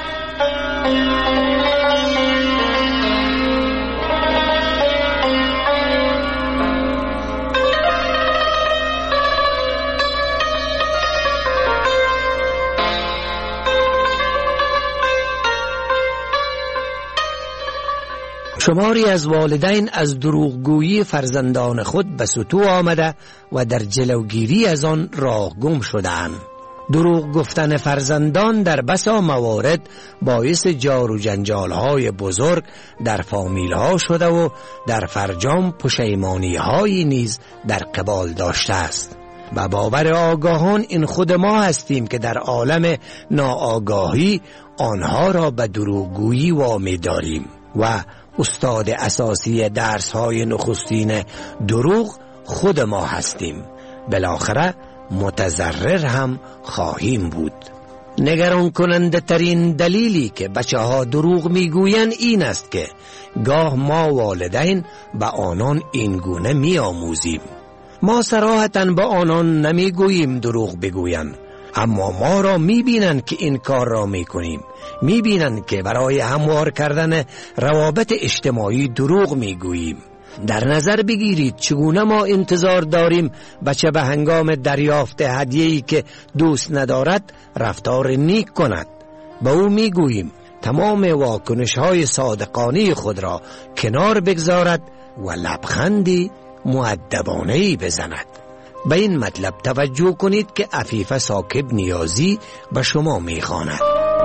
شماری از والدین از دروغگویی فرزندان خود به سطوح آمده و در جلوگیری از آن راه گم شدند. دروغ گفتن فرزندان در بسا موارد باعث جار و جنجال‌های بزرگ در فامیل‌ها شده و در فرجام پشیمانی‌هایی نیز در قبال داشته است. و باور آگاهان این خود ما هستیم که در عالم ناآگاهی آنها را به دروغگویی وامی داریم و استاد اساسی درس‌های نخستین دروغ خود ما هستیم. بالاخره متضرر هم خواهیم بود. نگران کننده ترین دلیلی که بچه ها دروغ میگویند این است که گاه ما والدین به آنان این گونه میآموزیم. ما صراحتاً به آنان نمیگوییم دروغ بگویند، اما ما را میبینند که این کار را میکنیم. میبینند که برای هموار کردن روابط اجتماعی دروغ میگوییم. در نظر بگیرید چگونه ما انتظار داریم بچه به هنگام دریافت هدیه‌ای که دوست ندارد رفتار نیک کند. به او میگوییم تمام واکنش‌های صادقانه خود را کنار بگذارد و لبخندی مؤدبانه‌ای بزند. به این مطلب توجه کنید که عفیف ثاقب نیازی به شما میخواند.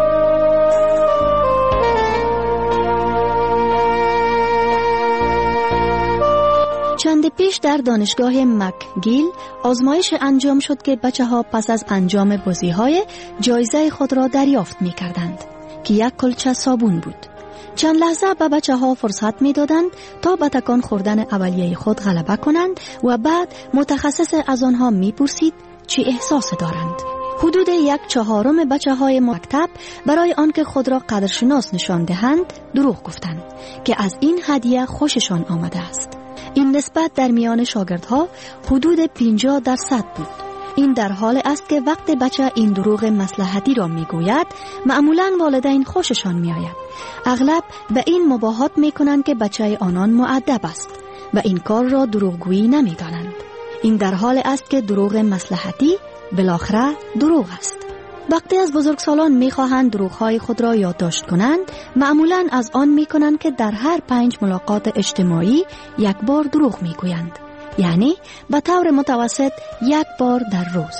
چند پیش در دانشگاه مکگیل آزمایش انجام شد که بچه ها پس از انجام بازی‌های جایزه خود را دریافت می کردند که یک کلچه صابون بود. چند لحظه به بچه ها فرصت می دادند تا به تکان خوردن اولیه خود غلبه کنند و بعد متخصص از آنها می پرسید چه احساس دارند. حدود 1/4 بچه های مکتب برای آنکه خود را قدرشناس نشان دهند دروغ گفتند که از این هدیه خوششان آمده است. این نسبت در میان شاگردها حدود 50% بود. این در حال است که وقت بچه این دروغ مصلحتی را میگوید معمولاً والدین خوششان میآید. اغلب به این مباهات میکنند که بچه آنان مؤدب است و این کار را دروغگویی نمیدانند. این در حال است که دروغ مصلحتی بالاخره دروغ است. وقتی از بزرگسالان میخواهند دروغ‌های خود را یادداشت کنند، معمولاً از آن میکنند که در هر 5 ملاقات اجتماعی 1 بار دروغ میگویند، یعنی به طور متوسط 1 بار در روز.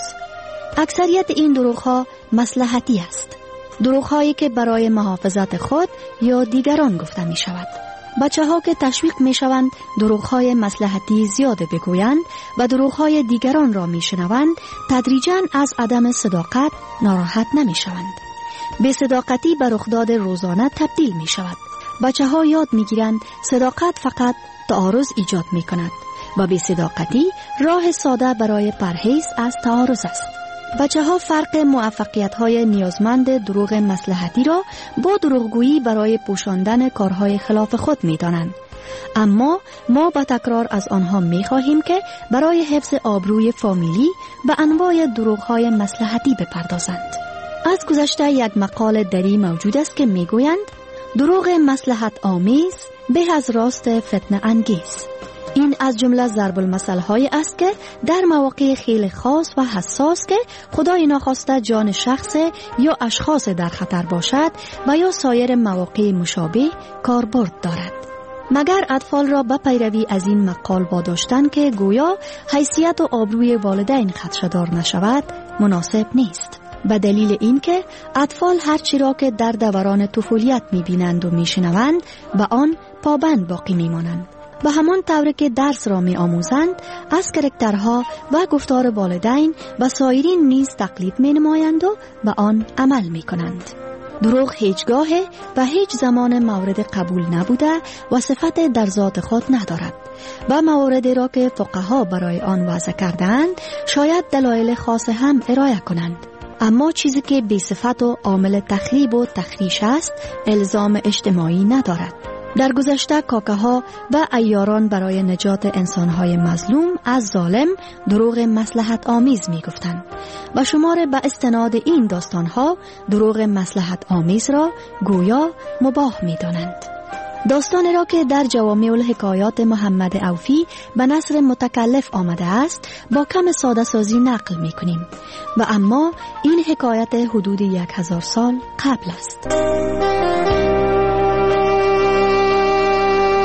اکثریت این دروغ‌ها مصلحتی است، دروغ‌هایی که برای محافظت خود یا دیگران گفته می شود. بچه‌ها که تشویق می‌شوند دروغ‌های مصلحتی زیاد بگویند و دروغ‌های دیگران را می‌شنوند، تدریجاً از عدم صداقت ناراحت نمی‌شوند. بی‌صداقتی به رخداد روزانه تبدیل می‌شود. بچه‌ها یاد می‌گیرند صداقت فقط تعارض ایجاد می‌کند و بی‌صداقتی راه ساده برای پرهیز از تعارض است. بچه‌ها فرق موفقیت‌های نیازمند دروغ مصلحتی را با دروغگویی برای پوشاندن کارهای خلاف خود می‌دانند. اما ما با تکرار از آنها می‌خواهیم که برای حفظ آبروی فامیلی به انواع دروغ‌های مصلحتی بپردازند. از گذشته یک مقاله دری موجود است که می‌گویند دروغ مصلحت آمیز به از راست فتنه انگیز. این از جمله ضرب المثل است که در مواقع خیلی خاص و حساس که خدای ناخواسته جان شخص یا اشخاص در خطر باشد و یا سایر مواقع مشابه کاربرد دارد. مگر اطفال را به پیروی از این مقال واداشتن که گویا حیثیت و آبروی والدین خدشه‌دار نشود مناسب نیست. به دلیل اینکه اطفال هر چی را که در دوران طفولیت می‌بینند و می‌شنوند به آن پابند باقی می‌مانند. به همان طور که درس را می آموزند از کرکترها و گفتار والدین و سایرین نیز تقلید می نمایند و به آن عمل می کنند. دروغ هیچگاه و هیچ زمان مورد قبول نبوده و صفت در ذات خود ندارد و مواردی را که فقها برای آن وضع کردند شاید دلایل خاص هم ارائه کنند. اما چیزی که بی صفت و عامل تخریب و تخریش است الزام اجتماعی ندارد. در گذشته کاکه ها و عیاران برای نجات انسانهای مظلوم از ظالم دروغ مصلحت آمیز می گفتند و شمار به استناد این داستانها دروغ مصلحت آمیز را گویا مباح می دانند. داستانی را که در جوامع الحکایات محمد عوفی به نثر متکلف آمده است با کم ساده سازی نقل می کنیم و اما این حکایت حدود 1000 سال قبل است.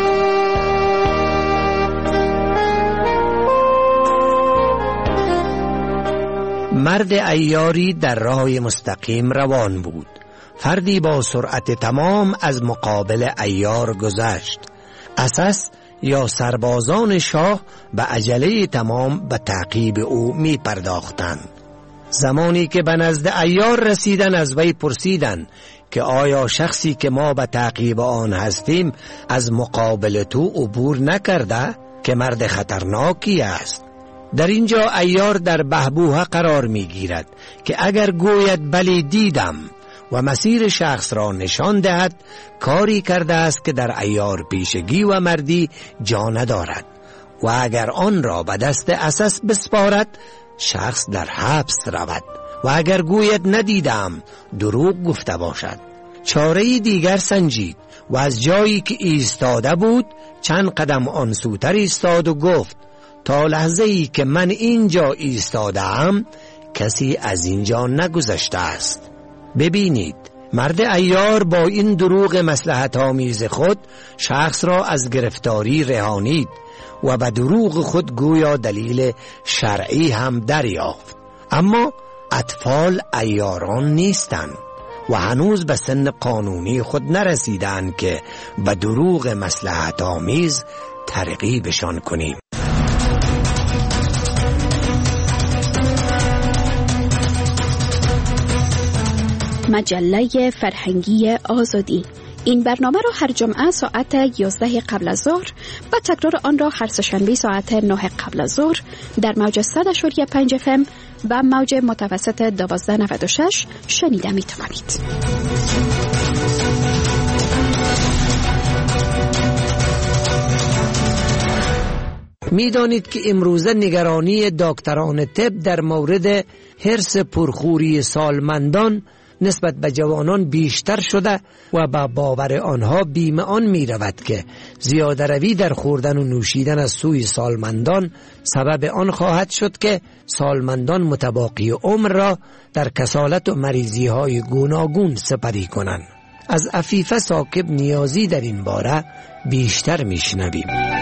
مرد عیاری در راه مستقیم روان بود. فردی با سرعت تمام از مقابل عیار گذشت. اساس یا سربازان شاه به عجله تمام به تعقیب او می پرداختند. زمانی که به نزد عیار رسیدن از وی پرسیدند که آیا شخصی که ما به تعقیب آن هستیم از مقابل تو عبور نکرده که مرد خطرناکی است؟ در اینجا عیار در بحبوحه قرار می گیرد که اگر گوید بلی دیدم و مسیر شخص را نشان دهد، کاری کرده است که در عیار پیشگی و مردی جا ندارد و اگر آن را به دست اساس بسپارد شخص در حبس رود و اگر گوید ندیدم دروغ گفته باشد. چاره دیگر سنجید و از جایی که ایستاده بود چند قدم آن سوتر ایستاد و گفت تا لحظه‌ای که من اینجا ایستادم کسی از اینجا نگذشته است. ببینید، مرد عیار با این دروغ مصلحت آمیز خود شخص را از گرفتاری رهانید و به دروغ خود گویا دلیل شرعی هم دریافت. اما اطفال عیاران نیستند و هنوز به سن قانونی خود نرسیدند که به دروغ مصلحت آمیز ترغیبشان کنیم. مجله فرهنگی آزادی. این برنامه را هر جمعه ساعت 11 قبل از ظهر و تکرار آن را هر سه‌شنبه ساعت 9 قبل از ظهر در موج 100.5 FM و موج متوسط 1296 شنیده می توانید. می دانید که امروزه نگرانی دکتران طب در مورد حرص پرخوری سالمندان نسبت به جوانان بیشتر شده و با باور آنها بیم آن می رود که زیاده روی در خوردن و نوشیدن از سوی سالمندان سبب آن خواهد شد که سالمندان متباقی عمر را در کسالت و مریضی های گوناگون سپری کنند. از عفیفه ثاقب نیازی در این باره بیشتر می شنویم.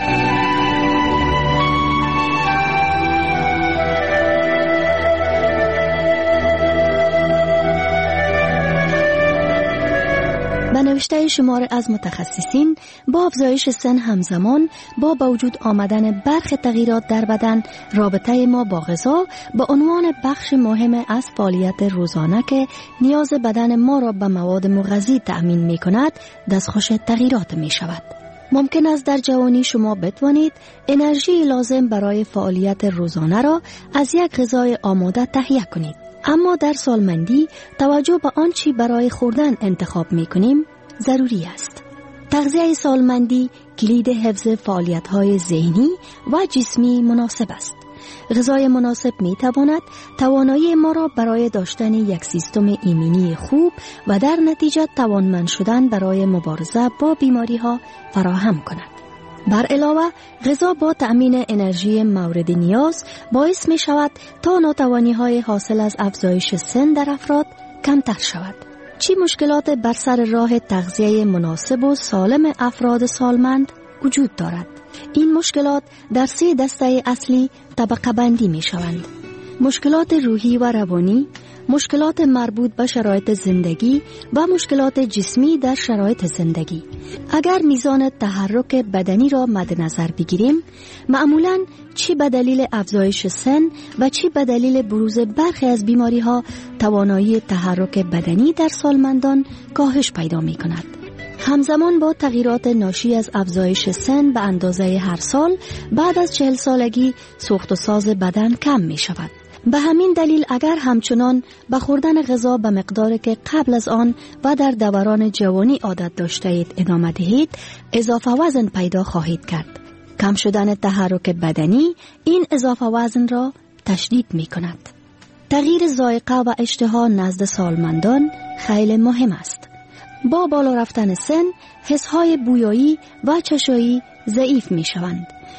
به نوشته شمار از متخصصین با افزایش سن همزمان با وجود آمدن برخی تغییرات در بدن، رابطه ما با غذا به عنوان بخش مهم از فعالیت روزانه که نیاز بدن ما را به مواد مغذی تأمین می کند دستخوش تغییرات می شود. ممکن است در جوانی شما بتوانید انرژی لازم برای فعالیت روزانه را از یک غذای آماده تهیه کنید. اما در سالمندی توجه به آنچه برای خوردن انتخاب می کنیم ضروری است. تغذیه سالمندی کلید حفظ فعالیت‌های ذهنی و جسمی مناسب است. غذای مناسب می تواند توانایی ما را برای داشتن یک سیستم ایمنی خوب و در نتیجه توانمند شدن برای مبارزه با بیماری‌ها فراهم کند. بر علاوه غذا با تأمین انرژی مورد نیاز باعث می شود تا ناتوانی‌های حاصل از افزایش سن در افراد کمتر شود. چه مشکلات بر سر راه تغذیه مناسب و سالم افراد سالمند وجود دارد؟ این مشکلات در 3 دسته اصلی طبقه بندی می شوند. مشکلات روحی و روانی، مشکلات مربوط به شرایط زندگی و مشکلات جسمی در شرایط زندگی. اگر میزان تحرک بدنی را مد نظر بگیریم، معمولاً چی به دلیل افزایش سن و چی به دلیل بروز برخی از بیماری ها توانایی تحرک بدنی در سالمندان کاهش پیدا می کند. همزمان با تغییرات ناشی از افزایش سن به اندازه هر سال بعد از 40 سالگی سوخت و ساز بدن کم می شود. به همین دلیل اگر همچنان به خوردن غذا به مقداری که قبل از آن و در دوران جوانی عادت داشته اید ادامه دهید، اضافه وزن پیدا خواهید کرد. کم شدن تحرک بدنی این اضافه وزن را تشدید می کند. تغییر ذائقه و اشتها نزد سالمندان خیلی مهم است. با بالا رفتن سن، حسهای بویایی و چشایی ضعیف می شوند.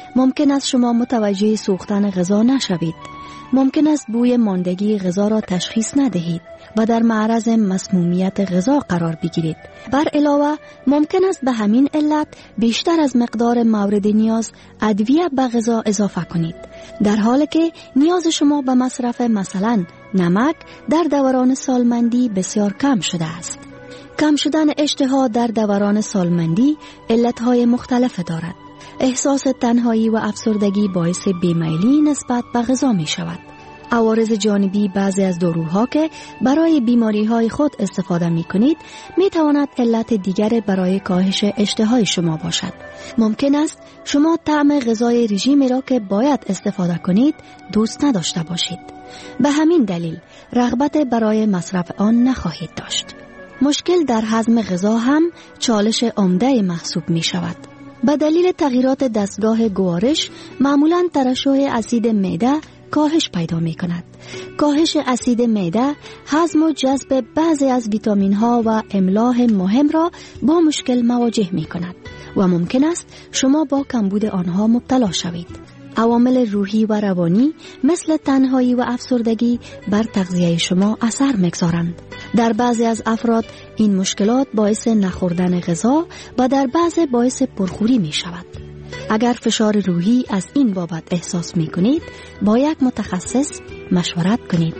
ممکن است شما متوجه سوختن غذا نشوید. ممکن است بوی ماندگی غذا را تشخیص ندهید و در معرض مسمومیت غذا قرار بگیرید. بر علاوه ممکن است به همین علت بیشتر از مقدار مورد نیاز ادویه به غذا اضافه کنید، در حالی که نیاز شما به مصرف مثلا نمک در دوران سالمندی بسیار کم شده است. کم شدن اشتها در دوران سالمندی علتهای مختلف دارد. احساس تنهایی و افسردگی باعث بیمیلی نسبت به غذا می شود. عوارض جانبی بعضی از داروها که برای بیماری های خود استفاده می کنید می تواند علت دیگر برای کاهش اشتهای شما باشد. ممکن است شما طعم غذای رژیمی را که باید استفاده کنید دوست نداشته باشید. به همین دلیل رغبت برای مصرف آن نخواهید داشت. مشکل در هضم غذا هم چالش عمده محسوب می شود. به دلیل تغییرات دستگاه گوارش معمولاً ترشح اسید معده کاهش پیدا می کند. کاهش اسید معده هضم و جذب بعضی از ویتامین ها و املاح مهم را با مشکل مواجه می کند و ممکن است شما با کمبود آنها مبتلا شوید. عوامل روحی و روانی مثل تنهایی و افسردگی بر تغذیه شما اثر می‌گذارند. در بعضی از افراد این مشکلات باعث نخوردن غذا و در بعضی باعث پرخوری می شود. اگر فشار روحی از این بابت احساس می کنید، با یک متخصص مشورت کنید.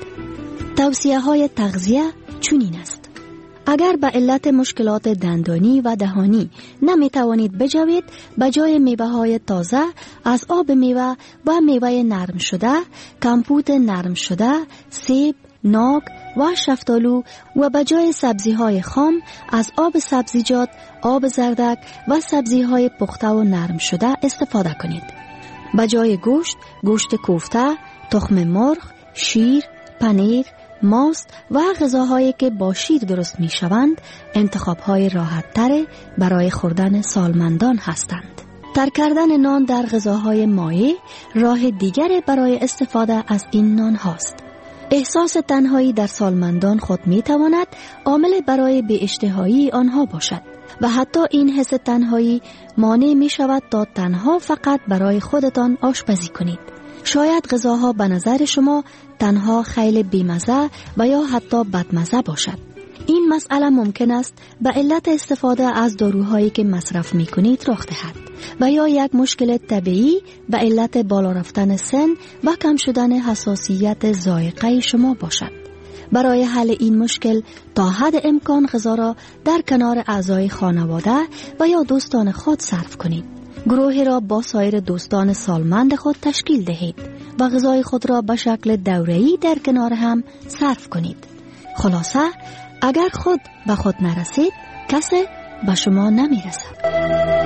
توصیه های تغذیه چنین است: اگر به علت مشکلات دندانی و دهانی نمی توانید بجوید، به جای میوه های تازه از آب میوه و میوه نرم شده، کمپوت نرم شده، سیب، ناک و شفتالو و به جای سبزی های خام از آب سبزیجات، آب زردک و سبزی های پخته و نرم شده استفاده کنید. به جای گوشت، گوشت کوفته، تخم مرغ، شیر، پنیر، ماست و غذاهایی که با شیر درست می شوند انتخاب‌های راحت‌تر برای خوردن سالمندان هستند. ترک کردن نان در غذاهای مایع راه دیگری برای استفاده از این نان هاست. احساس تنهایی در سالمندان خود می تواند عامل برای بی‌اشتهایی آنها باشد و حتی این حس تنهایی مانع می شود تا تنها فقط برای خودتان آشپزی کنید. شاید غذاها به نظر شما تنها خیلی بیمزه و یا حتی بدمزه باشد. این مسئله ممکن است به علت استفاده از داروهایی که مصرف می کنید رخ دهد و یا یک مشکل طبیعی به علت بالا رفتن سن و کم شدن حساسیت ذائقه شما باشد. برای حل این مشکل تا حد امکان غذا را در کنار اعضای خانواده و یا دوستان خود صرف کنید. گروهی را با سایر دوستان سالمند خود تشکیل دهید و غذای خود را به شکل دوره‌ای در کنار هم صرف کنید. خلاصه اگر خود به خود نرسید، کسی به شما نمیرسد.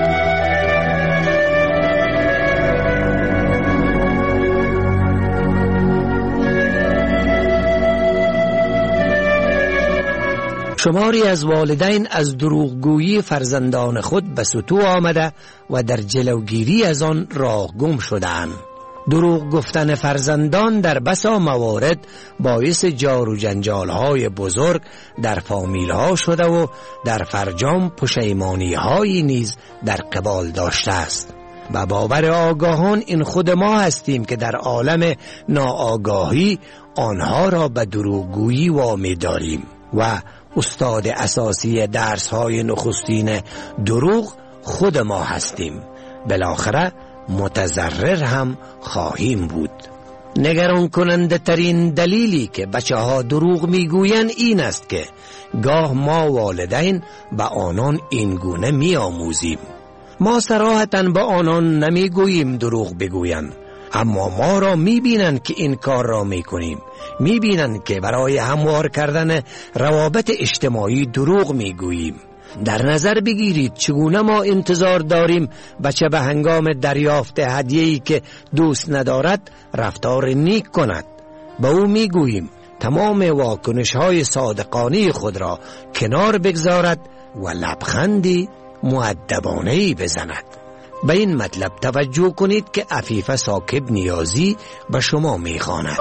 شماری از والدین از دروغگویی فرزندان خود به سطوح آمده و در جلوگیری از آن راه گم شدند. دروغ گفتن فرزندان در بسا موارد باعث جار و جنجال‌های بزرگ در فامیل‌ها شده و در فرجام پشیمانی‌هایی نیز در قبال داشته است. و باور آگاهان این خود ما هستیم که در عالم ناآگاهی آنها را به دروغگویی وامی داریم و استاد اساسی درس‌های نخستین دروغ خود ما هستیم. بالاخره متضرر هم خواهیم بود. نگران کننده ترین دلیلی که بچه ها دروغ میگوین این است که گاه ما والدین به آنان این گونه می آموزیم. ما صراحتاً به آنان نمیگوییم دروغ بگوین، اما ما را میبینند که این کار را میکنیم. میبینند که برای هموار کردن روابط اجتماعی دروغ میگوییم. در نظر بگیرید چگونه ما انتظار داریم بچه به هنگام دریافت هدیه‌ای که دوست ندارد رفتار نیک کند. به او میگوییم تمام واکنش‌های صادقانه خود را کنار بگذارد و لبخندی مؤدبانه‌ای بزند. به این مطلب توجه کنید که عفیف ثاقب نیازی به شما میخواند.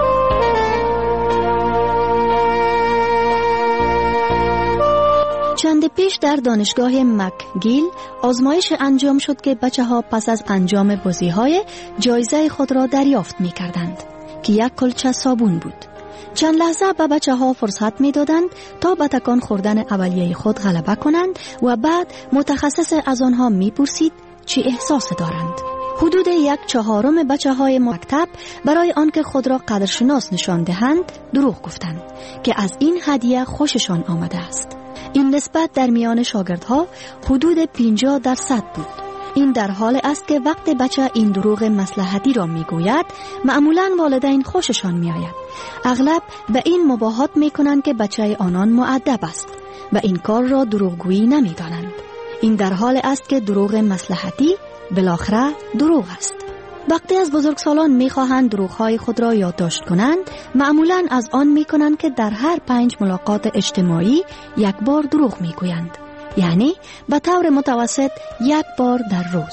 چند چند پیش در دانشگاه مکگیل آزمایش انجام شد که بچه‌ها پس از انجام بازی‌های جایزه خود را دریافت می‌کردند که یک کلچه صابون بود. چند لحظه به بچه‌ها فرصت می‌دادند تا به تکان خوردن اولیه خود غلبه کنند و بعد متخصص از آنها می‌پرسید چه احساسی دارند. حدود 1/4 بچه‌های مکتب برای آنکه خود را قدرشناس نشان دهند دروغ گفتند که از این هدیه خوششان آمده است. این نسبت در میان شاگردها حدود 50% بود. این در حال است که وقت بچه این دروغ مصلحتی را میگوید معمولاً والدین خوششان میآید. اغلب به این مباهات میکنند که بچه آنان مؤدب است و این کار را دروغگویی نمیدانند. این در حال است که دروغ مصلحتی بالاخره دروغ است. وقتی از بزرگسالان میخواهند دروغهای خود را یادداشت کنند، معمولاً از آن میکنند که در هر 5 ملاقات اجتماعی 1 بار دروغ میگویند، یعنی به طور متوسط 1 بار در روز.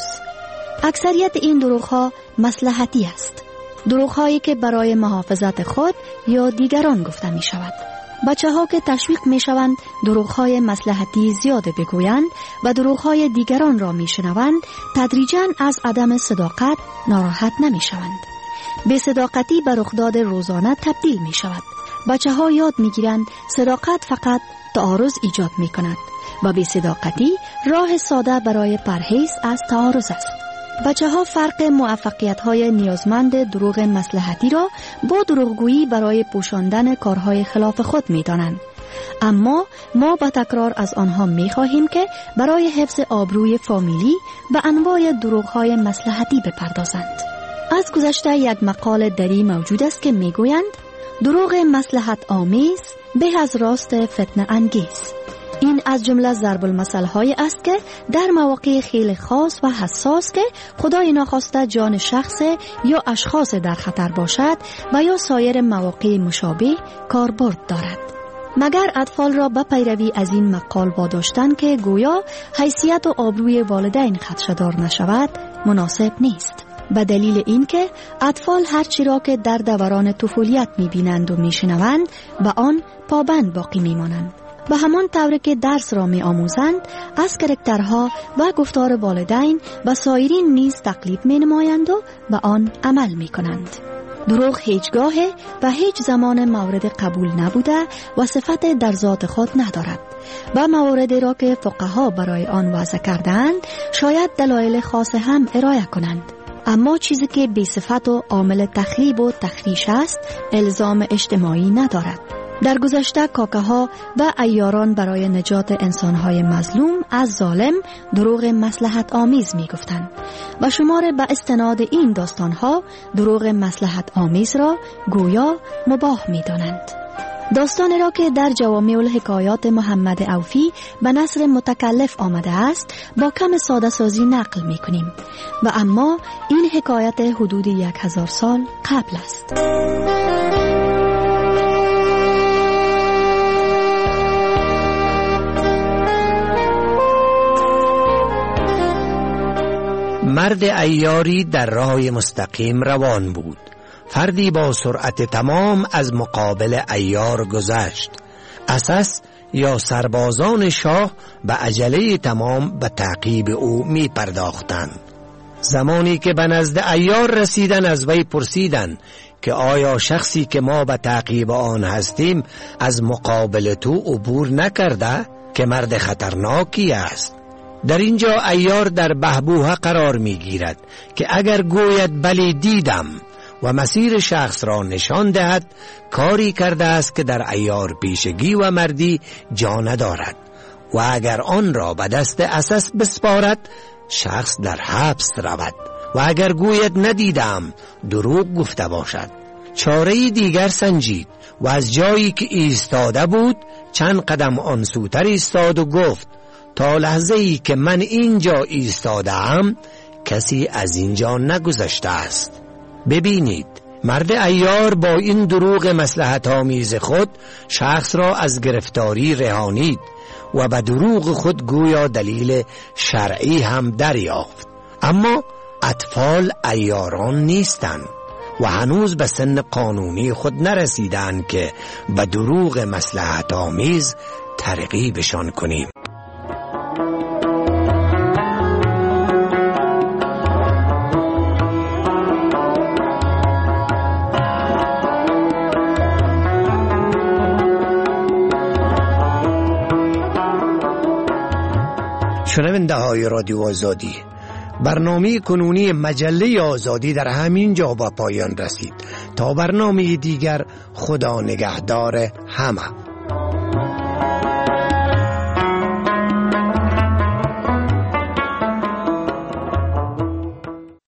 اکثریت این دروغها مصلحتی است، دروغهایی که برای محافظت خود یا دیگران گفته می شود. بچه ها که تشویق می شوند دروغهای مصلحتی زیاده بگویند و دروغهای دیگران را می شنوند، تدریجاً از عدم صداقت ناراحت نمی شوند. بی صداقتی به رخداد روزانه تبدیل می شود. بچه ها یاد می گیرند صداقت فقط تعارض ایجاد می کند و بی صداقتی راه ساده برای پرهیز از تعارض است. بچه ها فرق موفقیت های نیازمند دروغ مصلحتی را با دروغگویی برای پوشاندن کارهای خلاف خود می دانند. اما ما با تکرار از آنها می خواهیم که برای حفظ آبروی فامیلی به انواع دروغهای مصلحتی بپردازند. از گذشته یک مقال دری موجود است که می گویند دروغ مصلحت آمیز به از راست فتنه انگیز. این از جمله ضرب المثل هایی است که در مواقع خیلی خاص و حساس که خدای ناخواسته جان شخص یا اشخاص در خطر باشد و یا سایر مواقع مشابه کاربرد دارد. مگر اطفال را به پیروی از این مقال واداشتن که گویا حیثیت و آبروی والدین خدشه‌دار نشود مناسب نیست. به دلیل اینکه اطفال هرچی را که در دوران طفولیت می‌بینند و می‌شنوند به آن پابند باقی می‌مانند. به همان طور که درس را می آموزند از کرکترها و گفتار والدین و سایرین نیز تقلید می نمایند و به آن عمل می کنند. دروغ هیچگاه و هیچ زمان مورد قبول نبوده و صفت در ذات خود ندارد و مواردی را که فقها برای آن وضع کردند شاید دلایل خاص هم ارائه کنند. اما چیزی که بی صفت و عامل تخریب و تخریش است الزام اجتماعی ندارد. در گذشته کاکه‌ها و عیاران برای نجات انسان‌های مظلوم از ظالم دروغ مصلحت آمیز می‌گفتند و شمار به استناد این داستان‌ها دروغ مصلحت آمیز را گویا مباح می‌دانند. داستانی را که در جوامع الحکایات محمد عوفی به نثر متکلف آمده است با کم ساده سازی نقل می‌کنیم و اما این حکایت حدود 1000 سال قبل است. مرد عیاری در راه مستقیم روان بود. فردی با سرعت تمام از مقابل عیار گذشت. اساس یا سربازان شاه به عجله تمام به تعقیب او می پرداختند. زمانی که به نزد عیار رسیدن از وی پرسیدند که آیا شخصی که ما به تعقیب آن هستیم از مقابل تو عبور نکرده که مرد خطرناکی است؟ در اینجا عیار در بحبوحه قرار می گیرد که اگر گوید بلی دیدم و مسیر شخص را نشان دهد کاری کرده است که در عیار پیشگی و مردی جا ندارد و اگر آن را به دست اساس بسپارد شخص در حبس رود و اگر گوید ندیدم دروغ گفته باشد. چاره دیگر سنجید و از جایی که ایستاده بود چند قدم آن سوتر ایستاد و گفت تا لحظه‌ای که من اینجا ایستادم کسی از اینجا نگذشته است. ببینید مرد عیار با این دروغ مصلحت آمیز خود شخص را از گرفتاری رهانید و به دروغ خود گویا دلیل شرعی هم دریافت. اما اطفال عیاران نیستند و هنوز به سن قانونی خود نرسیدند که به دروغ مصلحت آمیز ترغیبشان کنیم. شنونده های رادیو آزادی، برنامه کنونی مجله آزادی در همین جا به پایان رسید. تا برنامه دیگر، خدا نگهدار همه.